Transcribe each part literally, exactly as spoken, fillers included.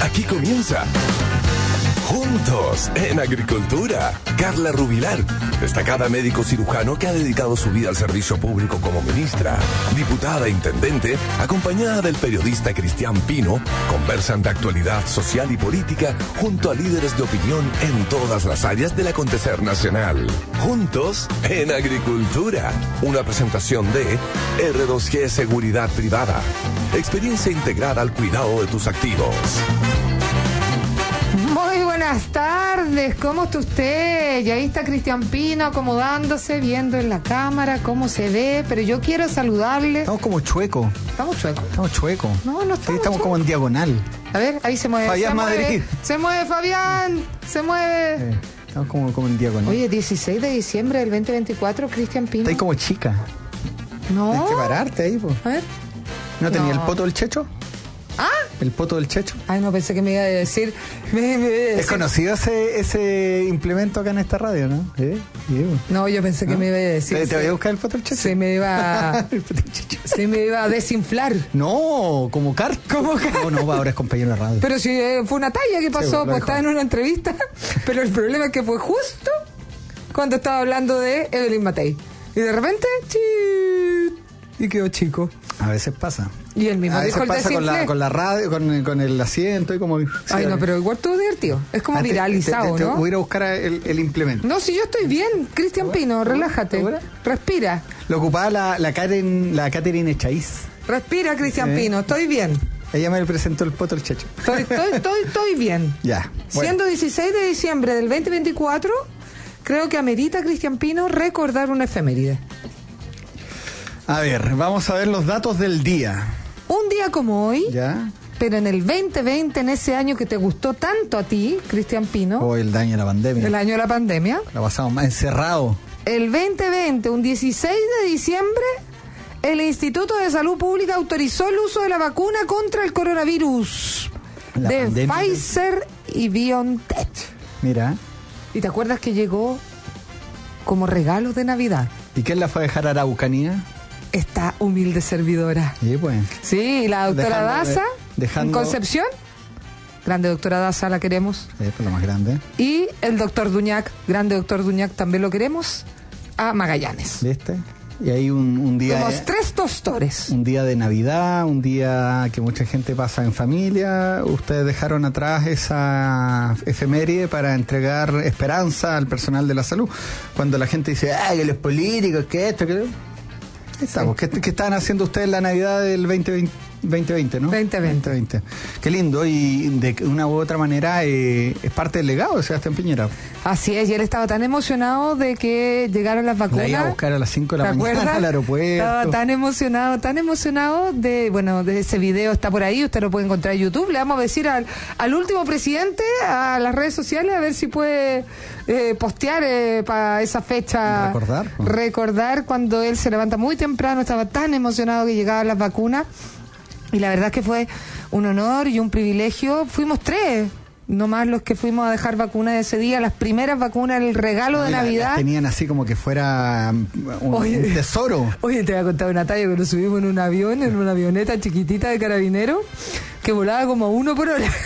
Aquí comienza Juntos en Agricultura. Carla Rubilar, destacada médico cirujano que ha dedicado su vida al servicio público como ministra, diputada e intendente, acompañada del periodista Cristian Pino, conversan de actualidad social y política junto a líderes de opinión en todas las áreas del acontecer nacional. Juntos en Agricultura. Una presentación de R dos G Seguridad Privada. Experiencia integrada al cuidado de tus activos. Muy buenas tardes, ¿cómo está usted? Y ahí está Cristian Pino acomodándose, viendo en la cámara cómo se ve, pero yo quiero saludarle. Estamos como chuecos. ¿Estamos chuecos? Estamos chuecos. No, no estamos sí, estamos chuecos. Como en diagonal. A ver, ahí se mueve. Fabián se Madrid. Mueve, se mueve, Fabián, se mueve. Eh, estamos como, como en diagonal. Oye, dieciséis de diciembre del veinte veinticuatro, Cristian Pino. Estás como chica. No. Tienes que pararte ahí, pues. A ver. ¿No tenía No. el poto del Checho? ¿Ah? ¿El poto del Checho? Ay, no, pensé que me iba a decir... Me, me iba a decir... Es conocido ese, ese implemento acá en esta radio, ¿no? ¿Eh? Sí, pues. No, yo pensé que ¿No? me iba a decir... ¿Te, te voy a buscar el poto del Checho? Se me iba... El poto del Checho. se me iba a desinflar. No, como car. Como car- No, no, ahora es compañero de radio. Pero si eh, fue una talla que pasó, Sí, lo pues dejó. estaba en una entrevista, pero el problema es que fue justo cuando estaba hablando de Evelyn Matei. Y de repente, ¡chit! Y quedó chico. A veces pasa. Y él mismo A dijo veces el pasa con la, desinflé. con la radio, con, con el asiento y como... Ay, no, pero igual estuvo divertido. Es como Ah, te- viralizado, te, te, te ¿no? Voy a ir a buscar el, el implemento. No, si yo estoy bien, Cristian Pino, relájate. ¿Segura? Respira. Lo ocupaba la, la Karen, la Catherine Echaíz. Respira, Cristian ¿Eh? Pino, estoy bien. Ella me presentó el poto el Checho. Estoy, estoy, estoy, estoy bien. Ya. Bueno. Siendo dieciséis de diciembre del veinte veinticuatro, creo que amerita, Cristian Pino, recordar una efeméride. A ver, vamos a ver los datos del día. Un día como hoy, ¿Ya? pero en el veinte veinte, en ese año que te gustó tanto a ti, Cristian Pino, O el daño de la pandemia. el año de la pandemia, La pasamos más encerrado. el veinte veinte, un dieciséis de diciembre, el Instituto de Salud Pública autorizó el uso de la vacuna contra el coronavirus La de pandemia. Pfizer y BioNTech. Mira. ¿Y te acuerdas que llegó como regalo de Navidad ¿Y quién la fue a dejar a Araucanía? esta humilde servidora? Sí, pues. Sí, la doctora Dejando- Daza, dejando- en Concepción. Grande doctora Daza, la queremos. Sí, pues lo más grande. Y el doctor Duñac, grande doctor Duñac, también lo queremos, a Magallanes. ¿Viste? Y hay un, un día... Somos tres doctores. Un día de Navidad, un día que mucha gente pasa en familia. Ustedes dejaron atrás esa efeméride para entregar esperanza al personal de la salud. Cuando la gente dice, ay, que los políticos, que esto, que... Ahí estamos. ¿Qué, qué estaban haciendo ustedes la Navidad del veinte veinte, veinte veinte, ¿no? veinte veinte. veinte veinte. Qué lindo. Y de una u otra manera eh, es parte del legado de Sebastián Piñera. Así es, y él estaba tan emocionado de que llegaran las vacunas. La iba a buscar a las cinco de la ¿Te mañana acuerdas? al aeropuerto. Estaba tan emocionado, tan emocionado de, bueno, de ese video está por ahí, usted lo puede encontrar en YouTube. Le vamos a decir al, al último presidente, a las redes sociales, a ver si puede eh, postear eh, para esa fecha. Recordar, ¿no? Recordar cuando él se levanta muy temprano, estaba tan emocionado que llegaban las vacunas. Y la verdad es que fue un honor y un privilegio. Fuimos tres, nomás los que fuimos a dejar vacunas ese día, las primeras vacunas, el regalo de La- las Navidad. tenían así como que fuera um, un, Oye. un tesoro. Oye, te voy a contar una talla que nos subimos en un avión, en una avioneta chiquitita de carabinero, que volaba como a uno por hora.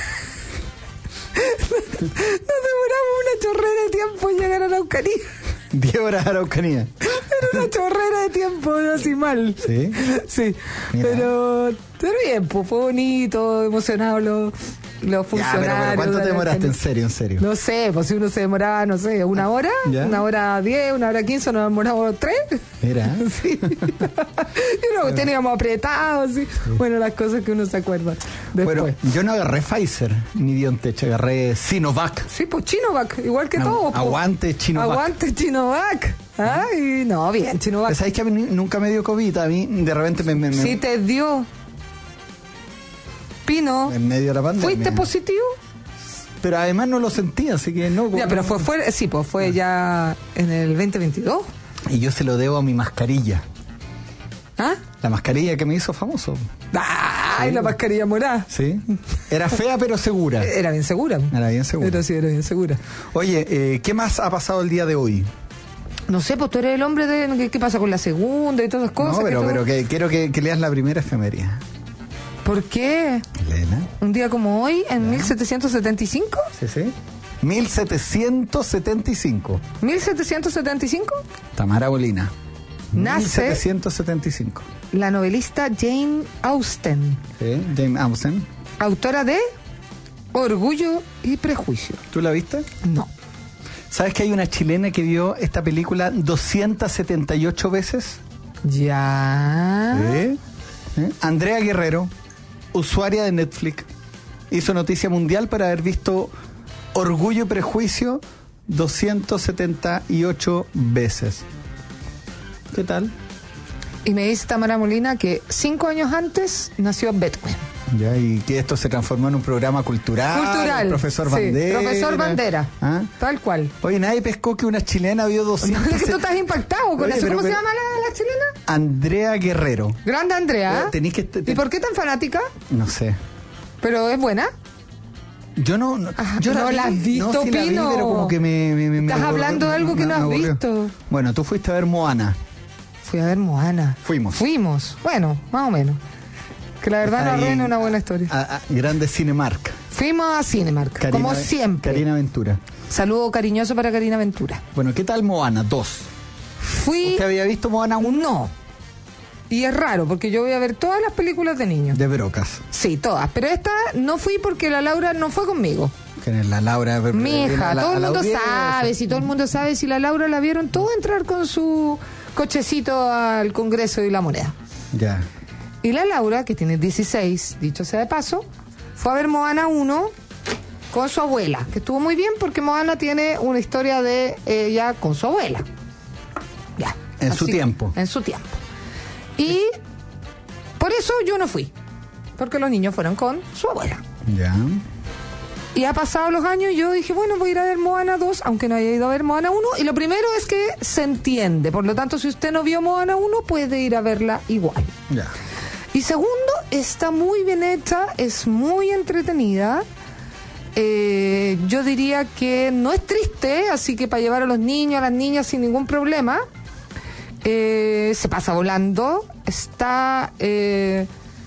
Nos demoramos una chorrera de tiempo en llegar a Araucanía. diez horas de Araucanía. Era una chorrera de tiempo, así mal. ¿Sí? Sí, Mira. pero, pero bien, pues fue bonito, emocionado los, los Ya, funcionarios. pero, pero ¿cuánto de te demoraste? Araucanía. En serio, en serio. No sé, pues si uno se demoraba, no sé, una hora, ¿Ya? una hora diez, una hora quince, nos demoramos tres. Mira. Sí. Y luego teníamos apretados, sí. Bueno, las cosas que uno se acuerda después. Bueno, yo no agarré Pfizer ni BioNTech, agarré Sinovac. Sí, pues Chinovac, igual que Agu- todos. po. aguante Chinovac. Aguante Chinovac. Ay, no, bien, Chinovac. ¿Sabes que a mí nunca me dio COVID? A mí de repente me... me- me- Sí te dio. Pino, en medio de la pandemia. ¿fuiste positivo? Pero además no lo sentía, así que no... Ya, pero fue fuera, sí, pues fue ya en el veinte veintidós. Y yo se lo debo a mi mascarilla. ¿Ah? La mascarilla que me hizo famoso. Ay, Sí. la mascarilla morada. ¿Sí? Era fea pero segura. Era bien segura. Era bien segura. Pero sí, era bien segura. Oye, eh, ¿qué más ha pasado el día de hoy? No sé, pues tú eres el hombre de... ¿Qué, qué pasa con la segunda y todas esas cosas? No, pero, que todo- pero que, quiero que, que leas la primera efeméride. ¿Por qué? Elena. Un día como hoy, en ¿Ya? mil setecientos setenta y cinco. Sí, sí. mil setecientos setenta y cinco. ¿mil setecientos setenta y cinco? Tamara Bolina. Nace mil setecientos setenta y cinco. La novelista Jane Austen. Sí, Jane Austen. Autora de Orgullo y Prejuicio. ¿Tú la viste? No. ¿Sabes que hay una chilena que vio esta película doscientas setenta y ocho veces? Ya. ¿Eh? ¿Eh? Andrea Guerrero, usuaria de Netflix, hizo noticia mundial por haber visto Orgullo y Prejuicio doscientas setenta y ocho veces. ¿Qué tal? Y me dice Tamara Molina que cinco años antes nació Beethoven. Ya, y que esto se transformó en un programa cultural. Cultural. El profesor sí, Bandera. Profesor Bandera. ¿Ah? Tal cual. Oye, nadie pescó que una chilena vio doscientas. No, es que tú estás impactado con Oye, eso. pero, ¿Cómo pero, se llama la, la chilena? Andrea Guerrero. Grande Andrea. Eh, tenés que, te, te... ¿Y por qué tan fanática? No sé. ¿Pero es buena? Yo no, no, ah, yo no la, la has visto, no, sí la vi, Pino. pero como que me, me, me Estás me hablando de algo que no has visto. Bueno, tú fuiste a ver Moana. Fui a ver Moana. Fuimos. Fuimos. Bueno, más o menos. Que la verdad no arruina una buena historia. A, a Grande Cinemark. Fuimos a Cinemark, Karina, como siempre. Karina Ventura. Saludo cariñoso para Karina Ventura. Bueno, ¿qué tal Moana dos? Fui... ¿Usted había visto Moana uno? No. Y es raro, porque yo voy a ver todas las películas de niños. De brocas. Sí, todas. Pero esta no fui porque la Laura no fue conmigo. Que la Laura... Mi hija, la, todo el mundo audiencia. sabe, si todo el mundo sabe, si la Laura la vieron todo entrar con su cochecito al Congreso y la Moneda. Ya. Y la Laura, que tiene dieciséis, dicho sea de paso, fue a ver Moana uno con su abuela, que estuvo muy bien porque Moana tiene una historia de ella con su abuela. Ya. En así, su tiempo. En su tiempo. Y por eso yo no fui, porque los niños fueron con su abuela. Ya. Y ha pasado los años y yo dije, bueno, voy a ir a ver Moana dos, aunque no haya ido a ver Moana uno. Y lo primero es que se entiende. Por lo tanto, si usted no vio Moana uno, puede ir a verla igual. Ya. Y segundo, está muy bien hecha, es muy entretenida. Eh, yo diría que no es triste, así que para llevar a los niños, a las niñas sin ningún problema. Eh, se pasa volando. Está eh,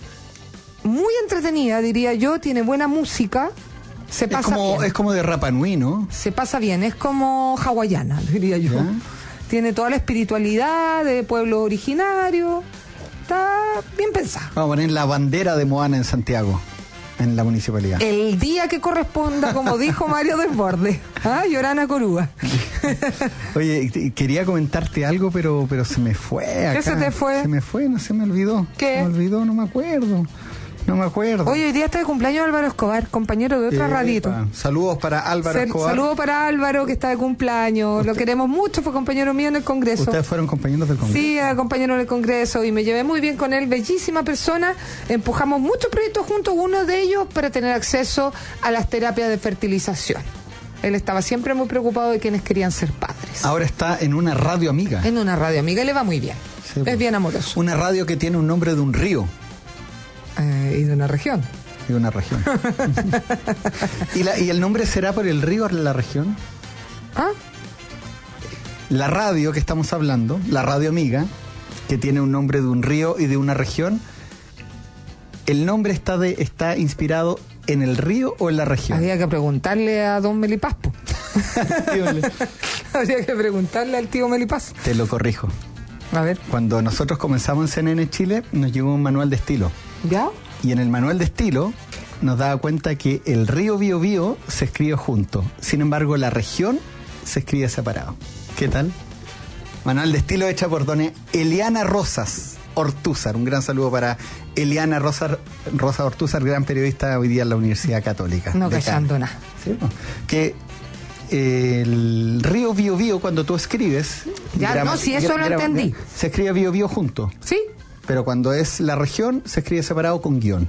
muy entretenida, diría yo. Tiene buena música. Se pasa es como, bien. Es como de Rapa Nui, ¿no? Se pasa bien, es como hawaiana, diría yo. ¿Ya? Tiene toda la espiritualidad de pueblo originario. Está bien pensado. Vamos a poner la bandera de Moana en Santiago, en la municipalidad. El día que corresponda, como dijo Mario Desbordes. ¿Ah? Llorana Corúa. Oye, quería comentarte algo, pero pero se me fue acá. ¿Qué se te fue? Se me fue, no se me olvidó. ¿Qué? Se me olvidó, no me acuerdo. No me acuerdo. Hoy, hoy día está de cumpleaños Álvaro Escobar, compañero de otra radito. Saludos para Álvaro Sal, Escobar. Saludos para Álvaro, que está de cumpleaños. ¿Usted? Lo queremos mucho, fue compañero mío en el Congreso. ¿Ustedes fueron compañeros del Congreso? Sí, era compañero en el Congreso y me llevé muy bien con él. Bellísima persona. Empujamos muchos proyectos juntos, uno de ellos para tener acceso a las terapias de fertilización. Él estaba siempre muy preocupado de quienes querían ser padres. Ahora está en una radio amiga. En una radio amiga y le va muy bien. Sí, es pues, bien amoroso. Una radio que tiene un nombre de un río. Eh, y de una región. Y de una región. ¿Y, la, ¿Y el nombre será por el río o la región? ¿Ah? La radio que estamos hablando, la radio amiga, que tiene un nombre de un río y de una región, ¿el nombre está, de, está inspirado en el río o en la región? Habría que preguntarle a don Melipaspo. Habría que preguntarle al tío Melipaz. Te lo corrijo. A ver. Cuando nosotros comenzamos en C N N Chile, nos llegó un manual de estilo. ¿Ya? Y en el manual de estilo nos daba cuenta que el río Biobío se escribe junto. Sin embargo, la región se escribe separado. ¿Qué tal? Manual de estilo hecha por dona Eliana Rosas Ortúzar. Un gran saludo para Eliana Rosa, Rosa Ortúzar, gran periodista hoy día en la Universidad Católica. No callando nada. ¿Sí? Que el río Biobío, cuando tú escribes... Ya, grama, no, si eso lo entendí. Se escribe Biobío junto. Sí. Pero cuando es la región, se escribe separado con guión.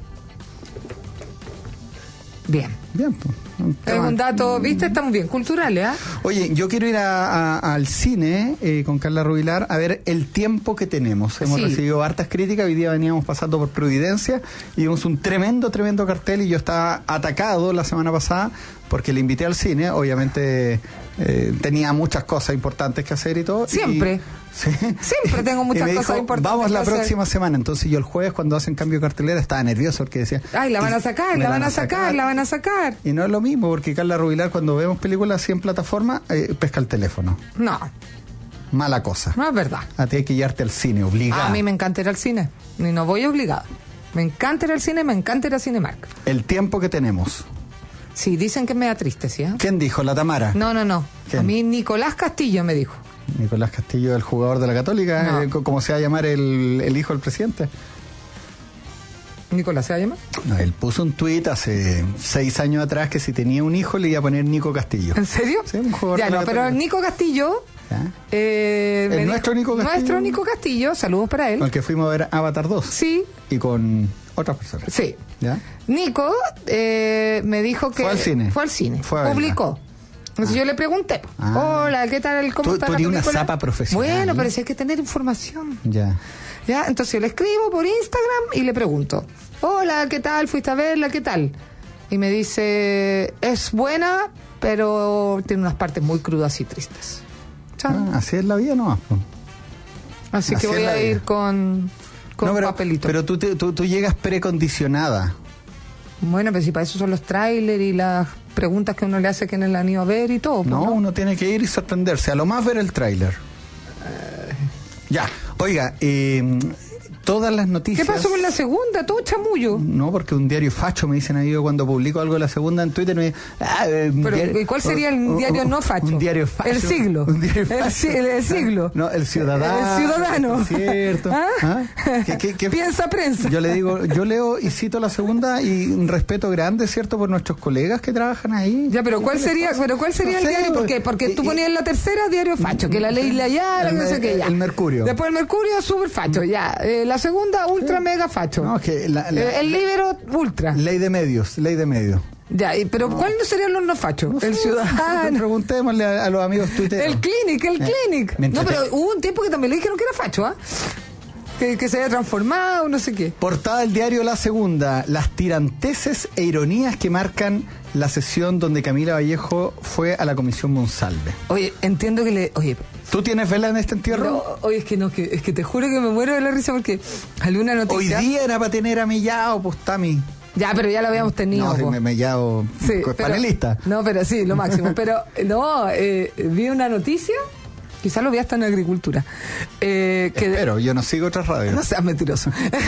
Bien. Bien, pues. Un es un dato, viste, estamos bien, culturales, ¿ah? ¿eh? Oye, yo quiero ir a, a, al cine eh, con Carla Rubilar a ver el tiempo que tenemos. Hemos sí. recibido hartas críticas, hoy día veníamos pasando por Providencia y vimos un tremendo, tremendo cartel y yo estaba atacado la semana pasada porque le invité al cine, obviamente eh, tenía muchas cosas importantes que hacer y todo. Siempre. Y, Sí. Siempre tengo muchas Y me cosas dijo, importantes. vamos la que hacer. próxima semana. Entonces yo el jueves, cuando hacen cambio de cartelera, estaba nervioso porque decía... Ay, la van a sacar, me la van a sacar, la van a sacar. Y no es lo mismo, porque Carla Rubilar, cuando vemos películas así en plataforma, eh, pesca el teléfono. No, Mala cosa. no es verdad. A ti hay que llevarte al cine, obligada. A mí me encanta ir al cine. Y no voy obligado. Me encanta ir al cine, me encanta ir a Cinemark. El tiempo que tenemos. Sí, dicen que me da triste, ¿sí? ¿eh? ¿Quién dijo? ¿La Tamara? No, no, no. ¿Quién? A mí Nicolás Castillo me dijo. Nicolás Castillo, el jugador de la Católica, No. eh, como se va a llamar el, el hijo del presidente. ¿Nicolás se va a llamar? No, él puso un tuit hace seis años atrás que si tenía un hijo le iba a poner Nico Castillo. ¿En serio? Sí, un jugador Ya, de la no, pero Católica. Nico Castillo... ¿Ya? Eh, El me nuestro dijo- Nico Castillo. Nuestro Nico Castillo, saludos para él. Con el que fuimos a ver Avatar dos. Sí, Y con otras personas. sí. ¿Ya? Nico eh, me dijo que... Fue al cine. Fue al cine. Fue a verla. Publicó. Entonces yo le pregunté, Ah. hola, ¿qué tal? ¿Cómo Tú- está tú la eres una película? zapa profesional. Bueno, pero si hay que tener información. Ya. ¿Ya? Entonces yo le escribo por Instagram y le pregunto, hola, ¿qué tal? ¿Fuiste a verla? ¿Qué tal? Y me dice, es buena, pero tiene unas partes muy crudas y tristes. Chan. Ah, así es la vida nomás. po. Así, así que es voy la a ir vida. con, con No, pero, papelito. pero tú, te- tú, tú llegas precondicionada. Bueno, pero si para eso son los trailers y las preguntas que uno le hace que no la han ido a ver y todo. pues, No, ¿no? uno tiene que ir y sorprenderse. A lo más ver el tráiler. Ya. Oiga, eh, todas las ¿Qué noticias... pasó con la segunda? Todo chamullo. No, porque un diario facho me dicen ahí yo cuando publico algo de la segunda en Twitter me ah, eh, un Pero, diario- ¿y cuál sería el un- diario un- no facho? Un diario facho. El siglo. Un diario El facho. si- el- el siglo. No, el ciudadano. El ciudadano. Es cierto. ¿Ah? ¿Ah? ¿Qué- qué- qué- Piensa prensa. Yo le digo, yo leo y cito la segunda y un respeto grande, ¿cierto? Por nuestros colegas que trabajan ahí. Ya, pero ¿cuál ¿Qué les sería, pasa? pero cuál sería No el sé, diario? ¿Por qué? pues, Porque y- tú y- ponías en la tercera diario facho, que la ley la ya, El no sé me- qué ya. el Mercurio. Después el Mercurio super facho, ya. Eh, la segunda ultra mega facho. No, que la, la- Eh, el Libero ultra. ley de medios, ley de medios. Ya, y- pero ¿cuál no serían los no fachos? El ciudadano. Preguntémosle a, a los amigos tuiteros. El Clinic, el Eh, Clinic. me No, entrete- pero hubo un tiempo que también le dijeron que era facho, ¿ah? Que, que se había transformado, no sé qué. Portada del diario La Segunda, las tiranteses e ironías que marcan la sesión donde Camila Vallejo fue a la Comisión Monsalve. Oye, entiendo que le... Oye, ¿Tú tienes vela en este entierro? no, oye, es que no, que, es que te juro que me muero de la risa porque alguna Hoy noticia... día era para tener a Millao, pues Tami. Ya, pero ya lo habíamos tenido. No, si po. me, Millao Sí, pues, pero- panelista. No, pero sí, lo máximo. Pero no, eh, vi una noticia, quizás lo vi hasta en agricultura, eh, que Pero yo no sigo otras radios. no seas mentiroso,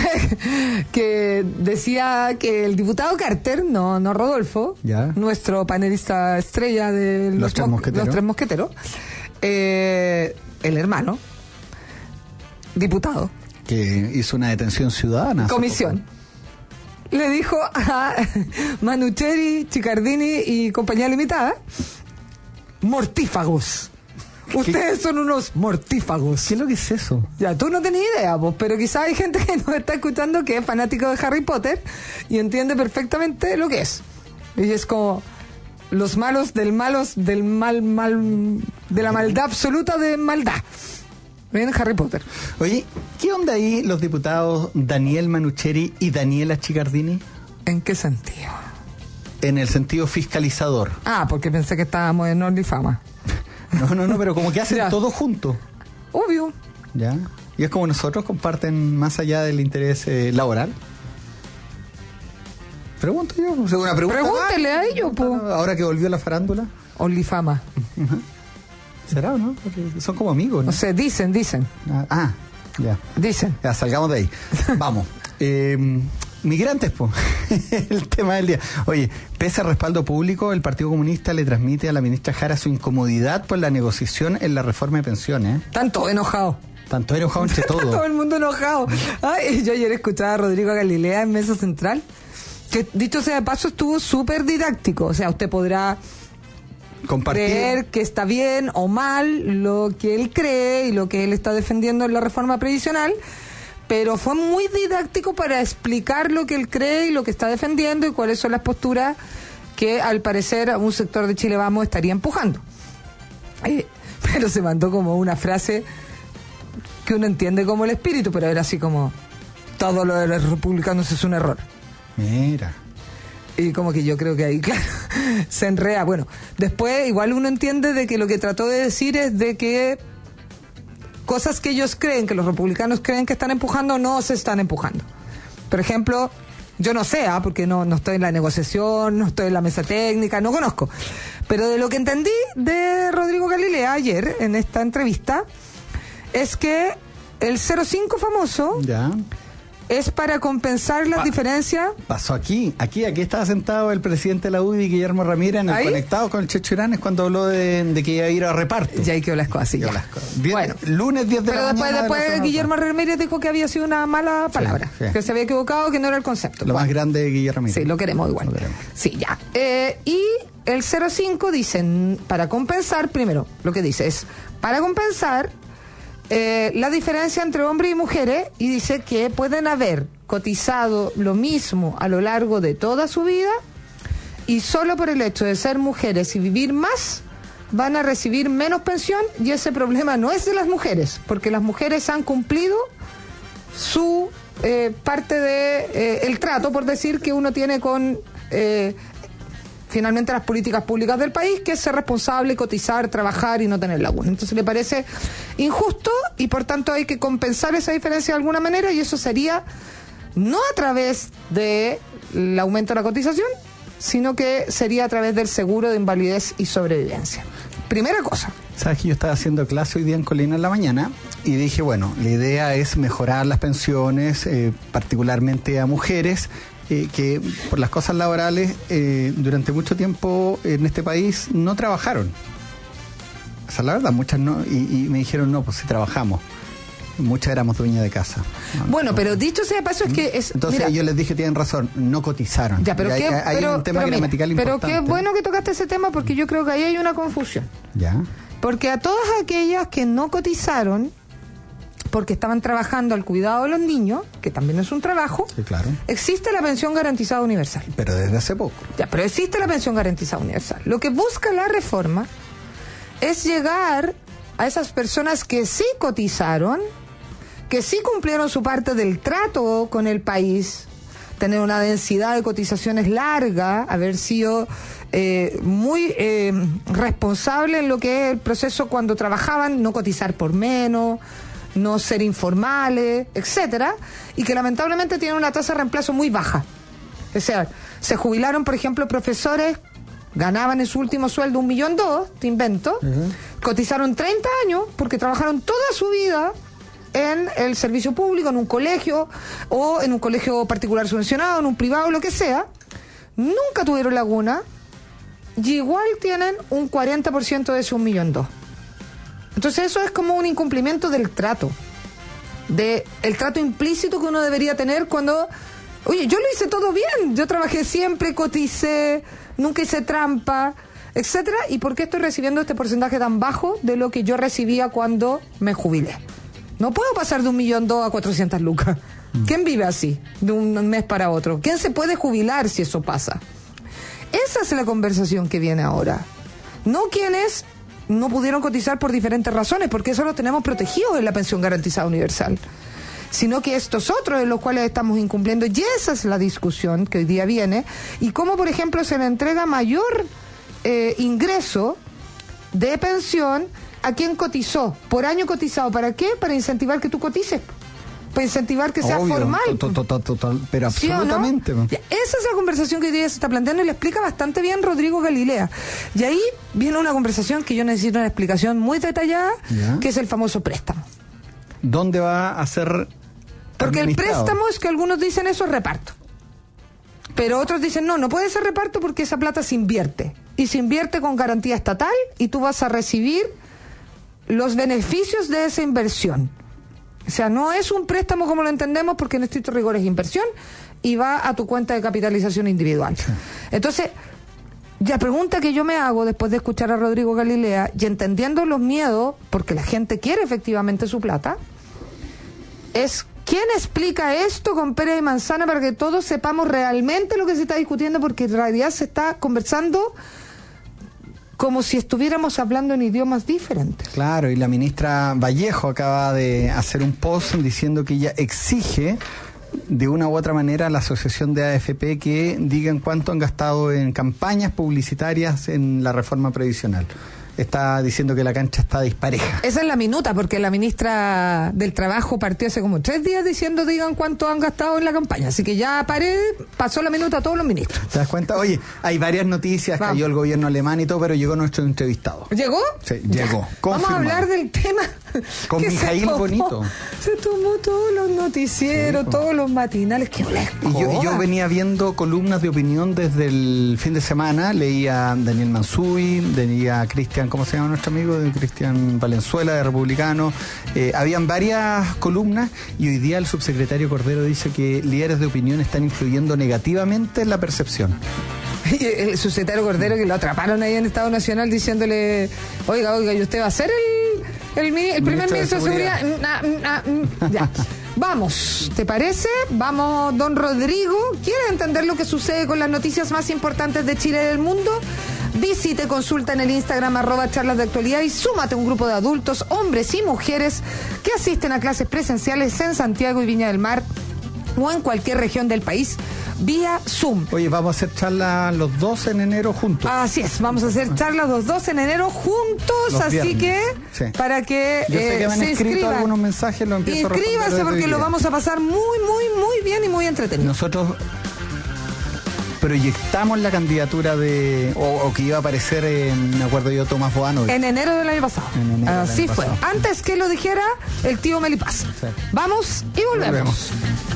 que decía que el diputado Carter, no, no Rodolfo, Ya. nuestro panelista estrella de los, Tres mo- Mosqueteros. los tres mosqueteros, eh, el hermano, diputado, Que hizo una detención ciudadana. hace comisión. Le dijo a Manucheri, Chicardini y compañía limitada, mortífagos. Ustedes son unos mortífagos. poco. ¿Qué es lo que es eso? Ya, tú no tenías idea, vos, pero quizás hay gente que nos está escuchando que es fanático de Harry Potter y entiende perfectamente lo que es. Y es como los malos del malos del mal, mal, de la maldad absoluta de maldad. ¿Ven? Harry Potter. Oye, ¿qué onda ahí los diputados Daniel Manucheri y Daniela Chicardini? ¿En qué sentido? En el sentido fiscalizador. Ah, porque pensé que estábamos en OnlyFama. No, no, no, pero como que hacen Ya. todo junto. Obvio. ¿Ya? Y es como nosotros comparten más allá del interés eh, laboral. Pregunto yo, o sea, una pregunta. Pregúntele más. a ellos, po. Ahora que volvió la farándula, OnlyFama. ¿será o no? Porque son como amigos, ¿no? No sé, dicen, dicen, Ah, ah, ya. dicen. Ya, salgamos de ahí. Vamos. Eh, migrantes, pues. El tema del día. Oye, pese a respaldo público, el Partido Comunista le transmite a la ministra Jara su incomodidad por la negociación en la reforma de pensiones. ¿eh? Están todos enojados. Tanto enojado entre Todo todos. el mundo enojado. Ay, yo ayer escuchaba a Rodrigo Galilea en Mesa Central, que dicho sea de paso estuvo súper didáctico. O sea, usted podrá Compartir. creer que está bien o mal lo que él cree y lo que él está defendiendo en la reforma previsional, pero fue muy didáctico para explicar lo que él cree y lo que está defendiendo y cuáles son las posturas que al parecer un sector de Chile Vamos estaría empujando. Eh, pero se mandó como una frase que uno entiende como el espíritu, pero era así como: todo lo de los republicanos es un error. Mira. Y como que yo creo que ahí, claro, se enrea. Bueno, después igual uno entiende de que lo que trató de decir es de que cosas que ellos creen, que los republicanos creen que están empujando, no se están empujando. Por ejemplo, yo no sé, ¿eh? porque no, no estoy en la negociación, no estoy en la mesa técnica, no conozco. Pero de lo que entendí de Rodrigo Galilea ayer, en esta entrevista, es que el cero cinco famoso... Ya. Es para compensar las Pa- diferencias. Pasó aquí, aquí, aquí estaba sentado el presidente de la U D I, Guillermo Ramírez, en el ¿Ahí? Conectado con el Checho Iranes, cuando habló de, de que iba a ir a reparto. Ya hay que hablar así. Ya Ya. las cosas. Diez- Bueno, lunes diez de pero la después, mañana. de la después semana Guillermo pasada. Ramírez dijo que había sido una mala palabra, sí. que se había equivocado, que no era el concepto. Lo Bueno, más grande de Guillermo Ramírez. sí, lo queremos igual. Lo queremos. Sí, ya. Eh, y el cero cinco dicen, para compensar, primero, lo que dice es, para compensar eh, la diferencia entre hombres y mujeres, y dice que pueden haber cotizado lo mismo a lo largo de toda su vida, y solo por el hecho de ser mujeres y vivir más, van a recibir menos pensión, y ese problema no es de las mujeres, porque las mujeres han cumplido su eh, parte de eh, el trato, por decir, que uno tiene con eh, finalmente las políticas públicas del país, que es ser responsable, cotizar, trabajar y no tener laguna. Entonces le parece injusto y por tanto hay que compensar esa diferencia de alguna manera, y eso sería no a través del aumento de la cotización, sino que sería a través del seguro de invalidez y sobrevivencia. Primera cosa. Sabes que yo estaba haciendo clase hoy día en Colina en la mañana y dije, bueno, la idea es mejorar las pensiones, eh, particularmente a mujeres, eh, que por las cosas laborales eh, durante mucho tiempo en este país no trabajaron. Esa es la verdad, muchas no, y, y me dijeron, no, pues sí trabajamos. Muchas éramos dueñas de casa. No, Bueno, no. pero dicho sea de paso, es que es... Entonces mira, yo les dije, tienen razón, no cotizaron. ya, pero Y hay, qué, hay pero, un tema pero mira, gramatical pero importante. qué bueno que tocaste ese tema, porque yo creo que ahí hay una confusión. Ya. Porque a todas aquellas que no cotizaron, porque estaban trabajando al cuidado de los niños, que también es un trabajo, Sí, claro. existe la pensión garantizada universal. Pero desde hace poco. Ya, pero existe la pensión garantizada universal. Lo que busca la reforma es llegar a esas personas que sí cotizaron, que sí cumplieron su parte del trato con el país, tener una densidad de cotizaciones larga, haber sido eh, muy eh, responsable en lo que es el proceso cuando trabajaban, no cotizar por menos, no ser informales, etcétera, y que lamentablemente tienen una tasa de reemplazo muy baja. O sea, se jubilaron, por ejemplo, profesores, ganaban en su último sueldo un millón dos, te invento, uh-huh. cotizaron treinta años porque trabajaron toda su vida en el servicio público, en un colegio, o en un colegio particular subvencionado, en un privado, lo que sea, nunca tuvieron laguna, y igual tienen un cuarenta por ciento de ese un millón dos. Entonces eso es como un incumplimiento del trato, de el trato implícito que uno debería tener cuando, oye, yo lo hice todo bien, yo trabajé siempre, coticé, nunca hice trampa, etcétera, y ¿por qué estoy recibiendo este porcentaje tan bajo de lo que yo recibía cuando me jubilé? No puedo pasar de un millón dos a cuatrocientas lucas. ¿Quién vive así, de un mes para otro? ¿Quién se puede jubilar si eso pasa? Esa es la conversación que viene ahora. No quienes no pudieron cotizar por diferentes razones, porque eso lo tenemos protegido en la pensión garantizada universal, sino que estos otros en los cuales estamos incumpliendo, y esa es la discusión que hoy día viene, y cómo, por ejemplo, se le entrega mayor eh, ingreso de pensión a quien cotizó, por año cotizado. ¿Para qué? Para incentivar que tú cotices, para incentivar que sea Obvio, formal. To, to, to, to, to, pero ¿Sí absolutamente. o no? Ya, esa es la conversación que hoy día se está planteando y le explica bastante bien Rodrigo Galilea. Y ahí viene una conversación que yo necesito una explicación muy detallada, ¿ya? Que es el famoso préstamo. ¿Dónde va a ser? Porque el préstamo es que algunos dicen eso es reparto. Pero otros dicen, no, no puede ser reparto porque esa plata se invierte. Y se invierte con garantía estatal y tú vas a recibir los beneficios de esa inversión. O sea, no es un préstamo como lo entendemos, porque en estricto rigor es inversión y va a tu cuenta de capitalización individual. Sí. Entonces, la pregunta que yo me hago después de escuchar a Rodrigo Galilea y entendiendo los miedos, porque la gente quiere efectivamente su plata, es ¿quién explica esto con pera y manzana para que todos sepamos realmente lo que se está discutiendo? Porque en realidad se está conversando como si estuviéramos hablando en idiomas diferentes. Claro, y la ministra Vallejo acaba de hacer un post diciendo que ella exige de una u otra manera a la asociación de A F P que digan cuánto han gastado en campañas publicitarias en la reforma previsional. está diciendo que la cancha está dispareja. Esa es la minuta, porque la ministra del Trabajo partió hace como tres días diciendo digan cuánto han gastado en la campaña. Así que ya paré, pasó la minuta a todos los ministros. ¿Te das cuenta? Oye, hay varias noticias, Vamos. cayó el gobierno alemán y todo, pero llegó nuestro entrevistado. ¿Llegó? Sí, llegó. Vamos a hablar del tema. Con Mijail Bonito. Se tomó todos los noticieros, sí, todos los matinales. ¡Qué y yo, yo venía viendo columnas de opinión desde el fin de semana. Leía a Daniel Mansuy, leía a Cristian, ¿cómo se llama nuestro amigo? De Cristian Valenzuela, de Republicano. Eh, habían varias columnas y hoy día el subsecretario Cordero dice que líderes de opinión están influyendo negativamente en la percepción. El subsecretario Cordero, que lo atraparon ahí en Estado Nacional diciéndole, oiga, oiga, ¿y usted va a ser el, el, el primer ministro de Seguridad? De seguridad. Na, na, ya. Vamos, ¿te parece? Vamos, don Rodrigo. ¿Quieres entender lo que sucede con las noticias más importantes de Chile y del mundo? Visite, consulta en el Instagram arroba charlas de actualidad y súmate a un grupo de adultos, hombres y mujeres que asisten a clases presenciales en Santiago y Viña del Mar o en cualquier región del país vía Zoom. Oye, vamos a hacer charlas los dos en enero juntos. Así es, vamos a hacer charlas los dos en enero juntos, los así viernes. que sí. para que, Yo sé eh, que me han se escrito inscriban. algunos mensajes, lo empiezo Inscríbase a responder porque lo vamos a pasar muy, muy, muy bien y muy entretenido. Nosotros proyectamos la candidatura de o, o que iba a aparecer en, me acuerdo yo, Tomás Boano. En enero del año pasado. Así año fue. Pasado. Antes que lo dijera el tío Melipaz. Sí. Vamos y volvemos. volvemos.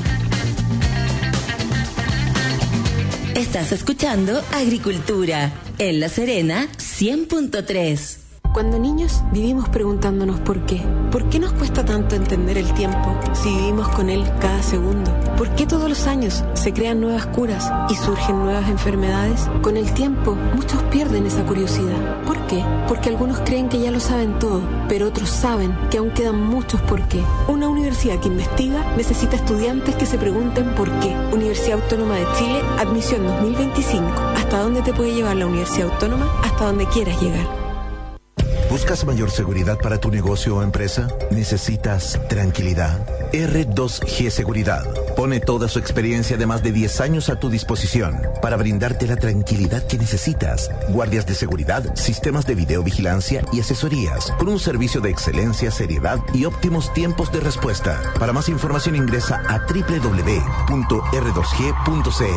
Estás escuchando Agricultura en La Serena cien punto tres. Cuando niños vivimos preguntándonos por qué. ¿Por qué nos cuesta tanto entender el tiempo si vivimos con él cada segundo? ¿Por qué todos los años se crean nuevas curas y surgen nuevas enfermedades? Con el tiempo, muchos pierden esa curiosidad. ¿Por qué? Porque algunos creen que ya lo saben todo, pero otros saben que aún quedan muchos por qué. Una universidad que investiga necesita estudiantes que se pregunten por qué. Universidad Autónoma de Chile, admisión dos mil veinticinco. ¿Hasta dónde te puede llevar la Universidad Autónoma? Hasta donde quieras llegar. ¿Buscas mayor seguridad para tu negocio o empresa? ¿Necesitas tranquilidad? R dos G Seguridad pone toda su experiencia de más de diez años a tu disposición para brindarte la tranquilidad que necesitas. Guardias de seguridad, sistemas de videovigilancia y asesorías con un servicio de excelencia, seriedad y óptimos tiempos de respuesta. Para más información ingresa a doble u doble u doble u punto r dos g punto c l.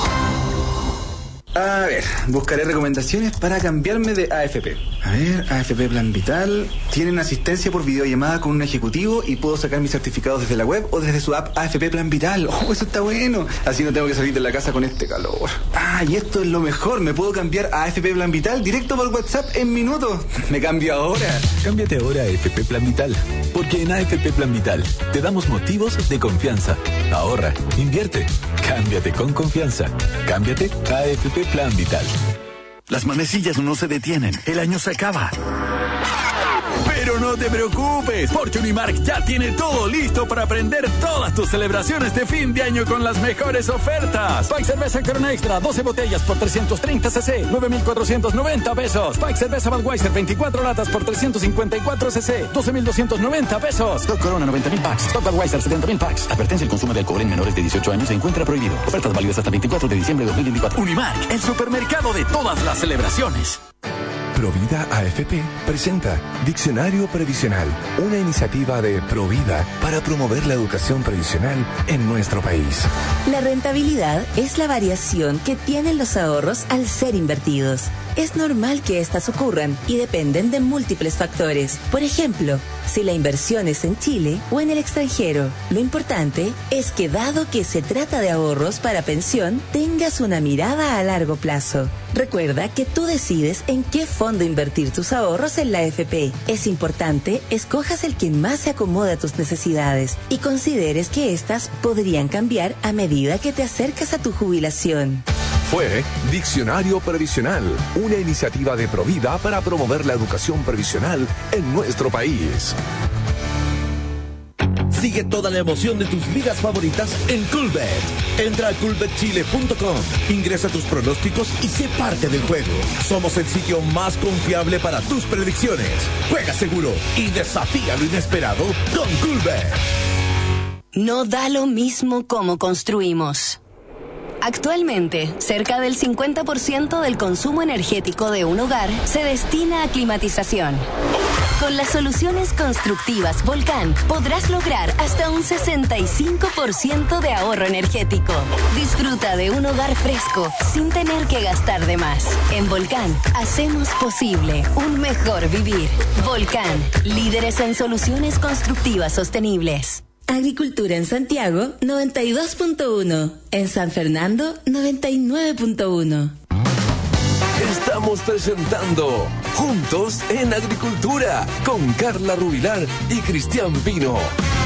A ver, buscaré recomendaciones para cambiarme de A F P. A ver, A F P Plan Vital. Tienen asistencia por videollamada con un ejecutivo y puedo sacar mis certificados desde la web o desde su app A F P Plan Vital. Oh, eso está bueno. Así no tengo que salir de la casa con este calor. Ah, y esto es lo mejor. Me puedo cambiar a A F P Plan Vital directo por WhatsApp en minutos. Me cambio ahora. Cámbiate ahora a A F P Plan Vital. Porque en A F P Plan Vital te damos motivos de confianza. Ahorra, invierte, cámbiate con confianza. Cámbiate a A F P Plan Vital. Las manecillas no se detienen, el año se acaba. Pero no te preocupes, porque Unimark ya tiene todo listo para prender todas tus celebraciones de fin de año con las mejores ofertas. Pike Cerveza Corona Extra, doce botellas por trescientos treinta cc, nueve mil cuatrocientos noventa pesos. Pike Cerveza Budweiser, veinticuatro latas por trescientos cincuenta y cuatro cc, doce mil doscientos noventa pesos. Stock Corona, noventa mil packs. Stock Budweiser, setenta mil packs. Advertencia: el consumo de alcohol en menores de dieciocho años se encuentra prohibido. Ofertas válidas hasta veinticuatro de diciembre de dos mil veinticuatro. Unimark, el supermercado de todas las celebraciones. Provida A F P presenta Diccionario Previsional, una iniciativa de Provida para promover la educación previsional en nuestro país. La rentabilidad es la variación que tienen los ahorros al ser invertidos. Es normal que estas ocurran y dependen de múltiples factores. Por ejemplo, si la inversión es en Chile o en el extranjero. Lo importante es que, dado que se trata de ahorros para pensión, tengas una mirada a largo plazo. Recuerda que tú decides en qué fondo invertir tus ahorros en la A F P. Es importante escojas el que más se acomode a tus necesidades y consideres que éstas podrían cambiar a medida que te acercas a tu jubilación. Fue Diccionario Previsional, una iniciativa de Provida para promover la educación previsional en nuestro país. Sigue toda la emoción de tus ligas favoritas en Coolbet. Entra a coolbet chile punto com, ingresa tus pronósticos y sé parte del juego. Somos el sitio más confiable para tus predicciones. Juega seguro y desafía lo inesperado con Coolbet. No da lo mismo cómo construimos. Actualmente, cerca del cincuenta por ciento del consumo energético de un hogar se destina a climatización. Con las soluciones constructivas Volcán podrás lograr hasta un sesenta y cinco por ciento de ahorro energético. Disfruta de un hogar fresco sin tener que gastar de más. En Volcán hacemos posible un mejor vivir. Volcán, líderes en soluciones constructivas sostenibles. Agricultura en Santiago, noventa y dos punto uno. En San Fernando, noventa y nueve punto uno. Estamos presentando Juntos en Agricultura con Carla Rubilar y Cristian Pino.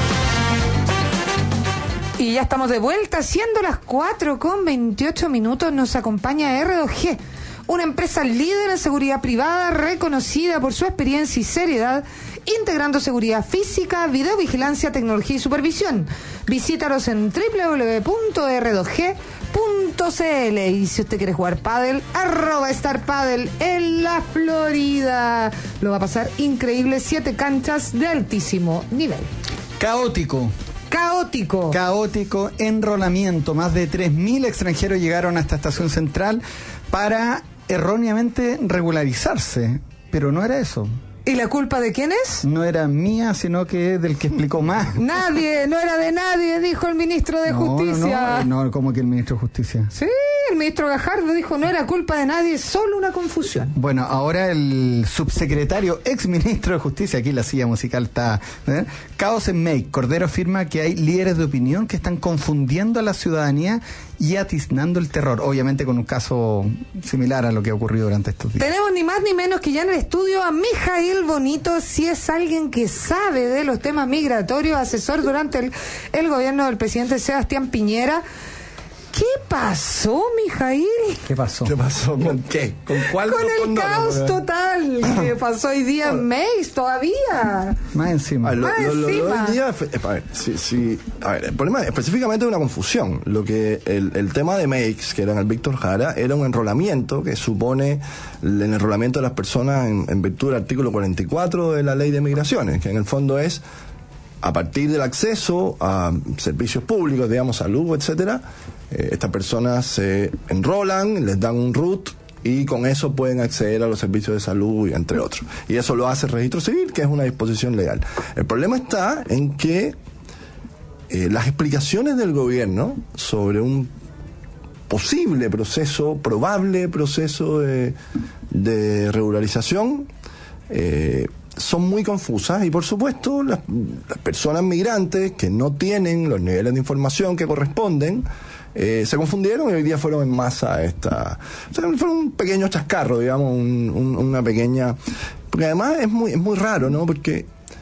Y ya estamos de vuelta, siendo las cuatro con veintiocho minutos. Nos acompaña R dos G, una empresa líder en seguridad privada, reconocida por su experiencia y seriedad, integrando seguridad física, videovigilancia, tecnología y supervisión. Visítalos en doble u doble u doble u punto r dos g punto c l. Y si usted quiere jugar pádel, arroba Star Padel en la Florida. Lo va a pasar increíble, siete canchas de altísimo nivel. Caótico. Caótico. Caótico enrolamiento. Más de tres mil extranjeros llegaron a esta estación central para erróneamente regularizarse. Pero no era eso. ¿Y la culpa de quién es? No era mía, sino que del que explicó más. Nadie, no era de nadie, dijo el ministro de no, Justicia. No, no, no, ¿cómo que el ministro de Justicia? Sí, el ministro Gajardo dijo, no era culpa de nadie, solo una confusión. Bueno, ahora el subsecretario, ex ministro de Justicia, aquí la silla musical está... ¿eh? Caos en Make. Cordero afirma que hay líderes de opinión que están confundiendo a la ciudadanía y atiznando el terror, obviamente con un caso similar a lo que ha ocurrido durante estos días. Tenemos ni más ni menos que ya en el estudio a Mijail Bonito, si es alguien que sabe de los temas migratorios, asesor durante el, el gobierno del presidente Sebastián Piñera. ¿Qué pasó, Mijail? ¿Qué pasó? ¿Qué pasó? ¿Con qué? ¿Con cuál? Con el condones? caos total que pasó hoy día en Meis todavía. Más encima. A ver, lo, Más lo, lo, encima. lo hoy día, a ver, sí, sí, a ver, el problema específicamente es una confusión. Lo que el, el tema de Meix, que era en el Víctor Jara, era un enrolamiento que supone el enrolamiento de las personas en, en virtud del artículo cuarenta y cuatro de la Ley de Migraciones, que en el fondo es a partir del acceso a servicios públicos, digamos, salud, etcétera. Eh, estas personas se enrolan, les dan un R U T y con eso pueden acceder a los servicios de salud, y entre otros. Y eso lo hace el registro civil, que es una disposición legal. El problema está en que eh, las explicaciones del gobierno sobre un posible proceso, probable proceso de, de regularización, eh, son muy confusas y por supuesto las, las personas migrantes que no tienen los niveles de información que corresponden eh, se confundieron y hoy día fueron en masa a esta, o sea, fue un pequeño chascarro, digamos, un, un, una pequeña, porque además es muy, es muy raro, ¿no? Porque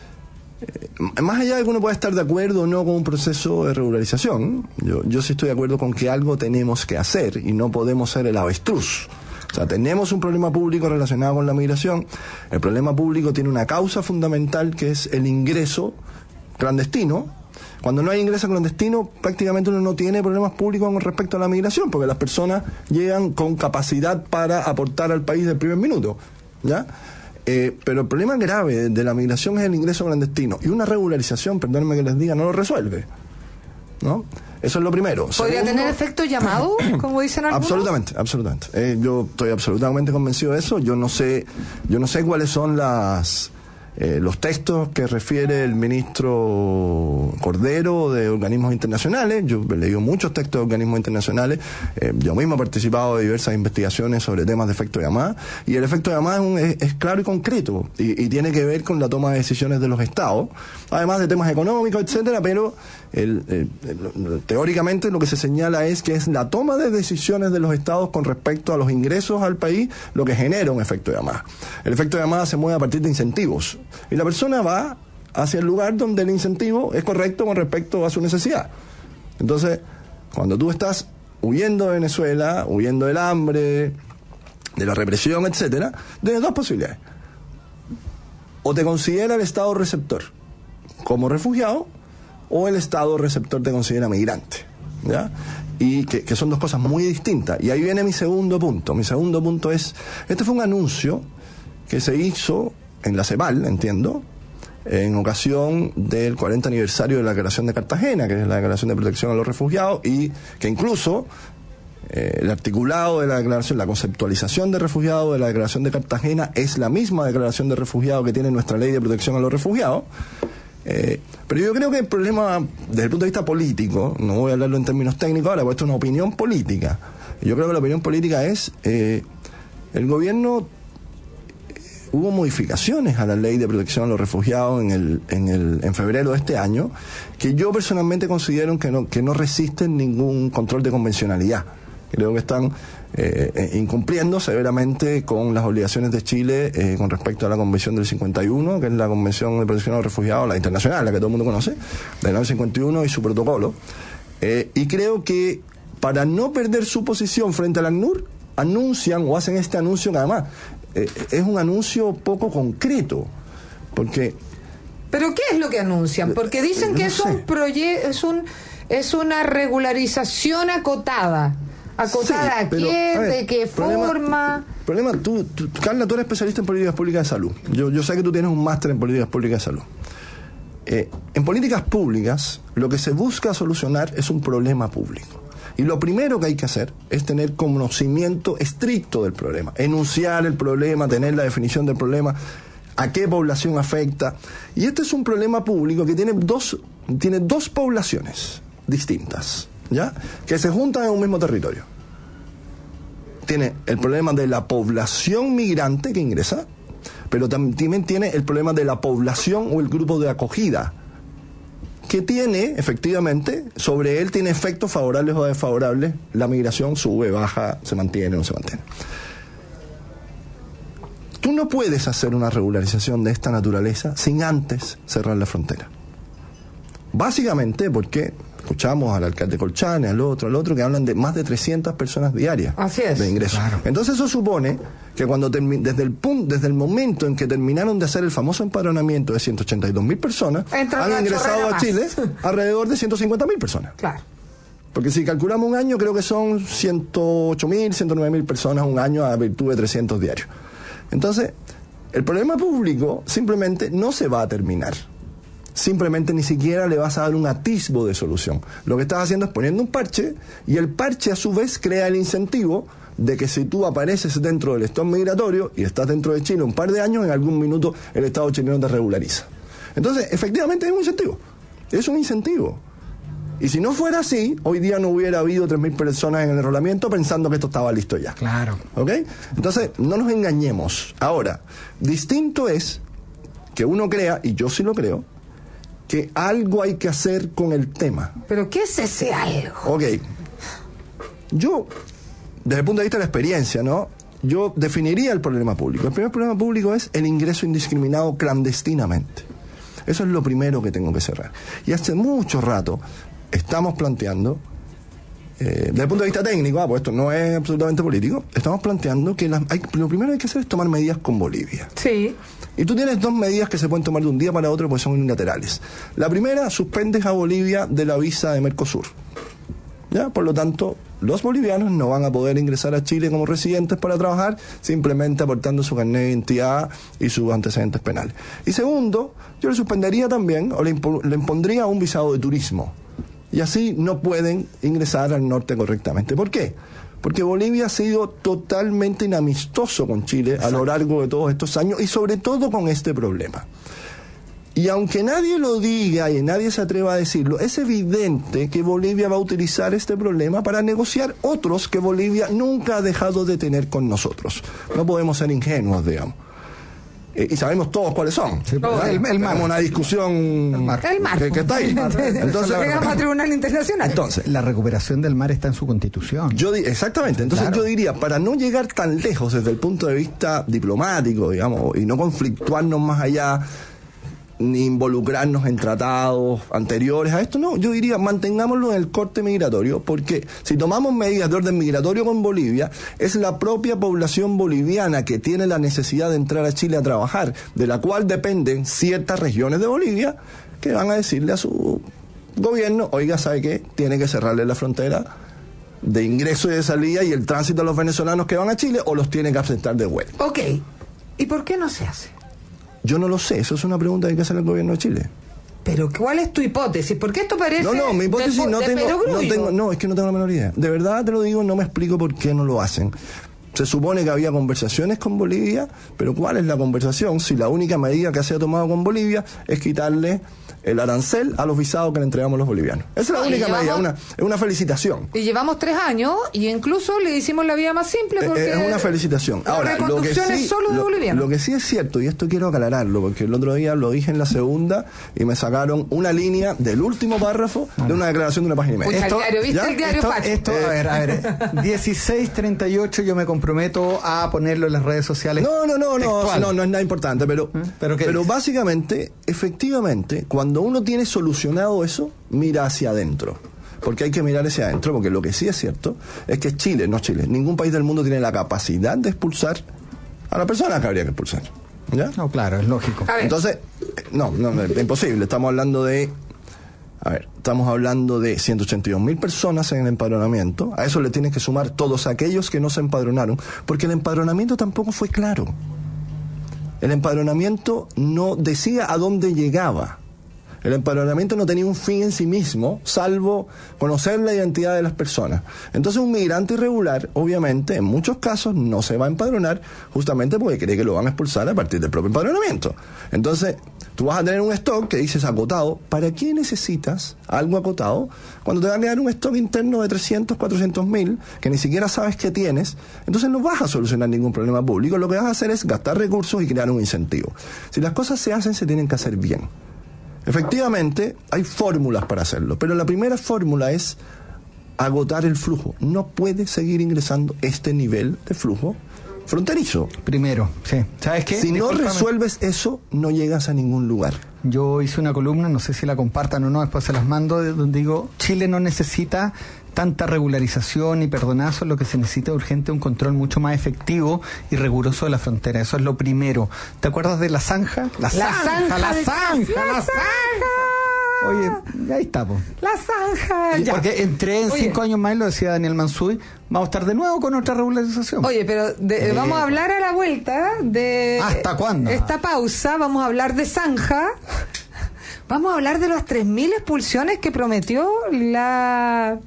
eh, más allá de que uno pueda estar de acuerdo o no con un proceso de regularización, yo, yo sí estoy de acuerdo con que algo tenemos que hacer y no podemos ser el avestruz. O sea, tenemos un problema público relacionado con la migración. El problema público tiene una causa fundamental que es el ingreso clandestino. Cuando no hay ingreso clandestino, prácticamente uno no tiene problemas públicos con respecto a la migración, porque las personas llegan con capacidad para aportar al país del primer minuto, ¿ya? Eh, pero el problema grave de la migración es el ingreso clandestino. Y una regularización, perdónenme que les diga, no lo resuelve, ¿no? Eso es lo primero. ¿Podría Segundo, tener efecto llamado, como dicen algunos? Absolutamente, absolutamente. Eh, yo estoy absolutamente convencido de eso. Yo no sé, yo no sé cuáles son las eh, los textos que refiere el ministro Cordero de organismos internacionales. Yo he leído muchos textos de organismos internacionales. Eh, yo mismo he participado de diversas investigaciones sobre temas de efecto llamada. Y el efecto llamada es, un, es, es claro y concreto. Y, y tiene que ver con la toma de decisiones de los estados. Además de temas económicos, etcétera, pero el, el, el, teóricamente lo que se señala es que es la toma de decisiones de los estados con respecto a los ingresos al país lo que genera un efecto de llamada. El efecto de llamada se mueve a partir de incentivos y la persona va hacia el lugar donde el incentivo es correcto con respecto a su necesidad. Entonces, cuando tú estás huyendo de Venezuela, huyendo del hambre, de la represión, etcétera, tienes dos posibilidades. O te considera el estado receptor como refugiado, o el estado receptor te considera migrante, ¿ya? Y que, que son dos cosas muy distintas. Y ahí viene mi segundo punto. Mi segundo punto es, este fue un anuncio que se hizo en la CEPAL, entiendo, en ocasión del cuarenta aniversario de la Declaración de Cartagena, que es la Declaración de Protección a los Refugiados, y que incluso Eh, el articulado de la declaración, la conceptualización de refugiados de la declaración de Cartagena es la misma declaración de refugiados que tiene nuestra ley de protección a los refugiados. Eh, pero yo creo que el problema, desde el punto de vista político, no voy a hablarlo en términos técnicos ahora, porque esto es una opinión política. Yo creo que la opinión política es, eh, el gobierno, eh, hubo modificaciones a la ley de protección a los refugiados en el, en el, en febrero de este año, que yo personalmente considero que no, que no resisten ningún control de convencionalidad. Creo que están eh, incumpliendo severamente con las obligaciones de Chile eh, con respecto a la Convención del cincuenta y uno, que es la Convención de Protección a los Refugiados, la internacional, la que todo el mundo conoce, del año cincuenta y uno y su protocolo. Eh, y creo que para no perder su posición frente al ACNUR, anuncian o hacen este anuncio que además eh, es un anuncio poco concreto, porque... ¿Pero qué es lo que anuncian? Porque dicen que no es sé. un proyecto, es un es una regularización acotada. ¿Acotada Sí, a pero, quién? a ver, ¿De qué problema- forma? Problema, tú, tú, Carla, tú eres especialista en políticas públicas de salud. Yo, yo sé que tú tienes un máster en políticas públicas de salud. Eh, en políticas públicas, lo que se busca solucionar es un problema público. Y lo primero que hay que hacer es tener conocimiento estricto del problema, enunciar el problema, tener la definición del problema, a qué población afecta. Y este es un problema público que tiene dos, tiene dos poblaciones distintas, ¿ya? Que se juntan en un mismo territorio. Tiene el problema de la población migrante que ingresa, pero también tiene el problema de la población o el grupo de acogida, que tiene, efectivamente, sobre él tiene efectos favorables o desfavorables. La migración sube, baja, se mantiene o no se mantiene. Tú no puedes hacer una regularización de esta naturaleza sin antes cerrar la frontera. Básicamente porque escuchamos al alcalde Colchane, al otro, al otro, que hablan de más de trescientas personas diarias Así es. de ingresos. Claro. Entonces eso supone que cuando termi- desde el punto, desde el momento en que terminaron de hacer el famoso empadronamiento de ciento ochenta y dos mil personas, Entra han una ingresado chorrera a más. Chile alrededor de ciento cincuenta mil personas. Claro. Porque si calculamos un año, creo que son ciento ocho mil, ciento nueve mil personas un año a virtud de trescientos diarios. Entonces, el problema público simplemente no se va a terminar. Simplemente ni siquiera le vas a dar un atisbo de solución. Lo que estás haciendo es poniendo un parche, y el parche a su vez crea el incentivo de que si tú apareces dentro del stock migratorio y estás dentro de Chile un par de años, en algún minuto el Estado chileno te regulariza. Entonces, efectivamente es un incentivo. Es un incentivo. Y si no fuera así, hoy día no hubiera habido tres mil personas en el enrolamiento pensando que esto estaba listo ya. Claro. ¿Ok? Entonces, no nos engañemos. Ahora, distinto es que uno crea, y yo sí lo creo, que algo hay que hacer con el tema. ¿Pero qué es ese algo? Ok. Yo, desde el punto de vista de la experiencia, ¿no? Yo definiría el problema público. El primer problema público es el ingreso indiscriminado clandestinamente. Eso es lo primero que tengo que cerrar. Y hace mucho rato estamos planteando, eh, desde el punto de vista técnico, ah, pues esto no es absolutamente político, estamos planteando que las, hay, lo primero que hay que hacer es tomar medidas con Bolivia. Sí. Y tú tienes dos medidas que se pueden tomar de un día para otro porque son unilaterales. La primera, suspendes a Bolivia de la visa de Mercosur. ¿Ya? Por lo tanto, los bolivianos no van a poder ingresar a Chile como residentes para trabajar, simplemente aportando su carnet de identidad y sus antecedentes penales. Y segundo, yo le suspendería también, o le, impo- le impondría un visado de turismo. Y así no pueden ingresar al norte correctamente. ¿Por qué? Porque Bolivia ha sido totalmente inamistoso con Chile Exacto. a lo largo de todos estos años, y sobre todo con este problema. Y aunque nadie lo diga y nadie se atreva a decirlo, es evidente que Bolivia va a utilizar este problema para negociar otros que Bolivia nunca ha dejado de tener con nosotros. No podemos ser ingenuos, digamos. Eh, y sabemos todos cuáles son. Sí, oh, el, el mar. Tenemos una discusión el mar. Que, que está ahí. Entonces, llegamos a Tribunal Internacional. Entonces, la recuperación del mar está en su constitución. Yo di- exactamente. Entonces claro. yo diría, para no llegar tan lejos desde el punto de vista diplomático, digamos, y no conflictuarnos más allá, ni involucrarnos en tratados anteriores a esto, no, yo diría mantengámoslo en el corte migratorio, porque si tomamos medidas de orden migratorio con Bolivia, es la propia población boliviana que tiene la necesidad de entrar a Chile a trabajar, de la cual dependen ciertas regiones de Bolivia, que van a decirle a su gobierno, oiga, ¿sabe qué? Tiene que cerrarle la frontera de ingreso y de salida y el tránsito a los venezolanos que van a Chile, o los tiene que aceptar de vuelta. Ok, ¿y por qué no se hace? Yo no lo sé, eso es una pregunta que hay que hacer al gobierno de Chile. Pero ¿cuál es tu hipótesis? Porque esto parece... No, no, mi hipótesis de, no, de tengo, no perogrullo. tengo... No, es que no tengo la menor idea. De verdad te lo digo, no me explico por qué no lo hacen. Se supone que había conversaciones con Bolivia, pero ¿cuál es la conversación si la única medida que se ha tomado con Bolivia es quitarle el arancel a los visados que le entregamos los bolivianos? Esa es la No, única llevamos, medida, una, es una felicitación. Y llevamos tres años y incluso le hicimos la vida más simple porque... Es una felicitación. Ahora, lo que, sí, solo de lo, bolivianos. lo que sí es cierto, y esto quiero aclararlo, porque el otro día lo dije en la segunda y me sacaron una línea del último párrafo de una declaración de una página y media. Pucha, Esto, el diario, ¿viste ¿ya? el diario Esto, Pacho? esto, a ver, a ver, dieciséis treinta y ocho yo me comprometo a ponerlo en las redes sociales. No, no, no, no, no, no es nada importante, pero, ¿Eh? pero, pero básicamente, efectivamente, cuando uno tiene solucionado eso, mira hacia adentro. Porque hay que mirar hacia adentro, porque lo que sí es cierto es que Chile, no Chile, ningún país del mundo tiene la capacidad de expulsar a la persona que habría que expulsar. ¿Ya? No, claro, es lógico. Entonces, no, no, no, es imposible. Estamos hablando de... A ver, estamos hablando de ciento ochenta y dos mil personas en el empadronamiento. A eso le tienes que sumar todos aquellos que no se empadronaron, porque el empadronamiento tampoco fue claro. El empadronamiento no decía a dónde llegaba. El empadronamiento no tenía un fin en sí mismo, salvo conocer la identidad de las personas. Entonces un migrante irregular, obviamente, en muchos casos no se va a empadronar justamente porque cree que lo van a expulsar a partir del propio empadronamiento. Entonces, tú vas a tener un stock que dices acotado. ¿Para qué necesitas algo acotado cuando te van a quedar un stock interno de trescientos, cuatrocientos mil que ni siquiera sabes que tienes? Entonces no vas a solucionar ningún problema público. Lo que vas a hacer es gastar recursos y crear un incentivo. Si las cosas se hacen, se tienen que hacer bien. Efectivamente, hay fórmulas para hacerlo, pero la primera fórmula es agotar el flujo. No puede seguir ingresando este nivel de flujo fronterizo. Primero, sí. ¿Sabes qué? Si no Discúlpame. resuelves eso, no llegas a ningún lugar. Yo hice una columna, no sé si la compartan o no, después se las mando, donde digo, Chile no necesita tanta regularización y perdonazo, lo que se necesita urgente es un control mucho más efectivo y riguroso de la frontera. Eso es lo primero. ¿Te acuerdas de la zanja? La zanja, la de- zanja, la la zanja. Oye, ahí está, po. La zanja. Y ya. porque entré en Oye. cinco años más, lo decía Daniel Mansuy, vamos a estar de nuevo con otra regularización. Oye, pero de- Eh, vamos a hablar a la vuelta de... ¿Hasta cuándo? Esta pausa, vamos a hablar de zanja. Vamos a hablar de las tres mil expulsiones que prometió la...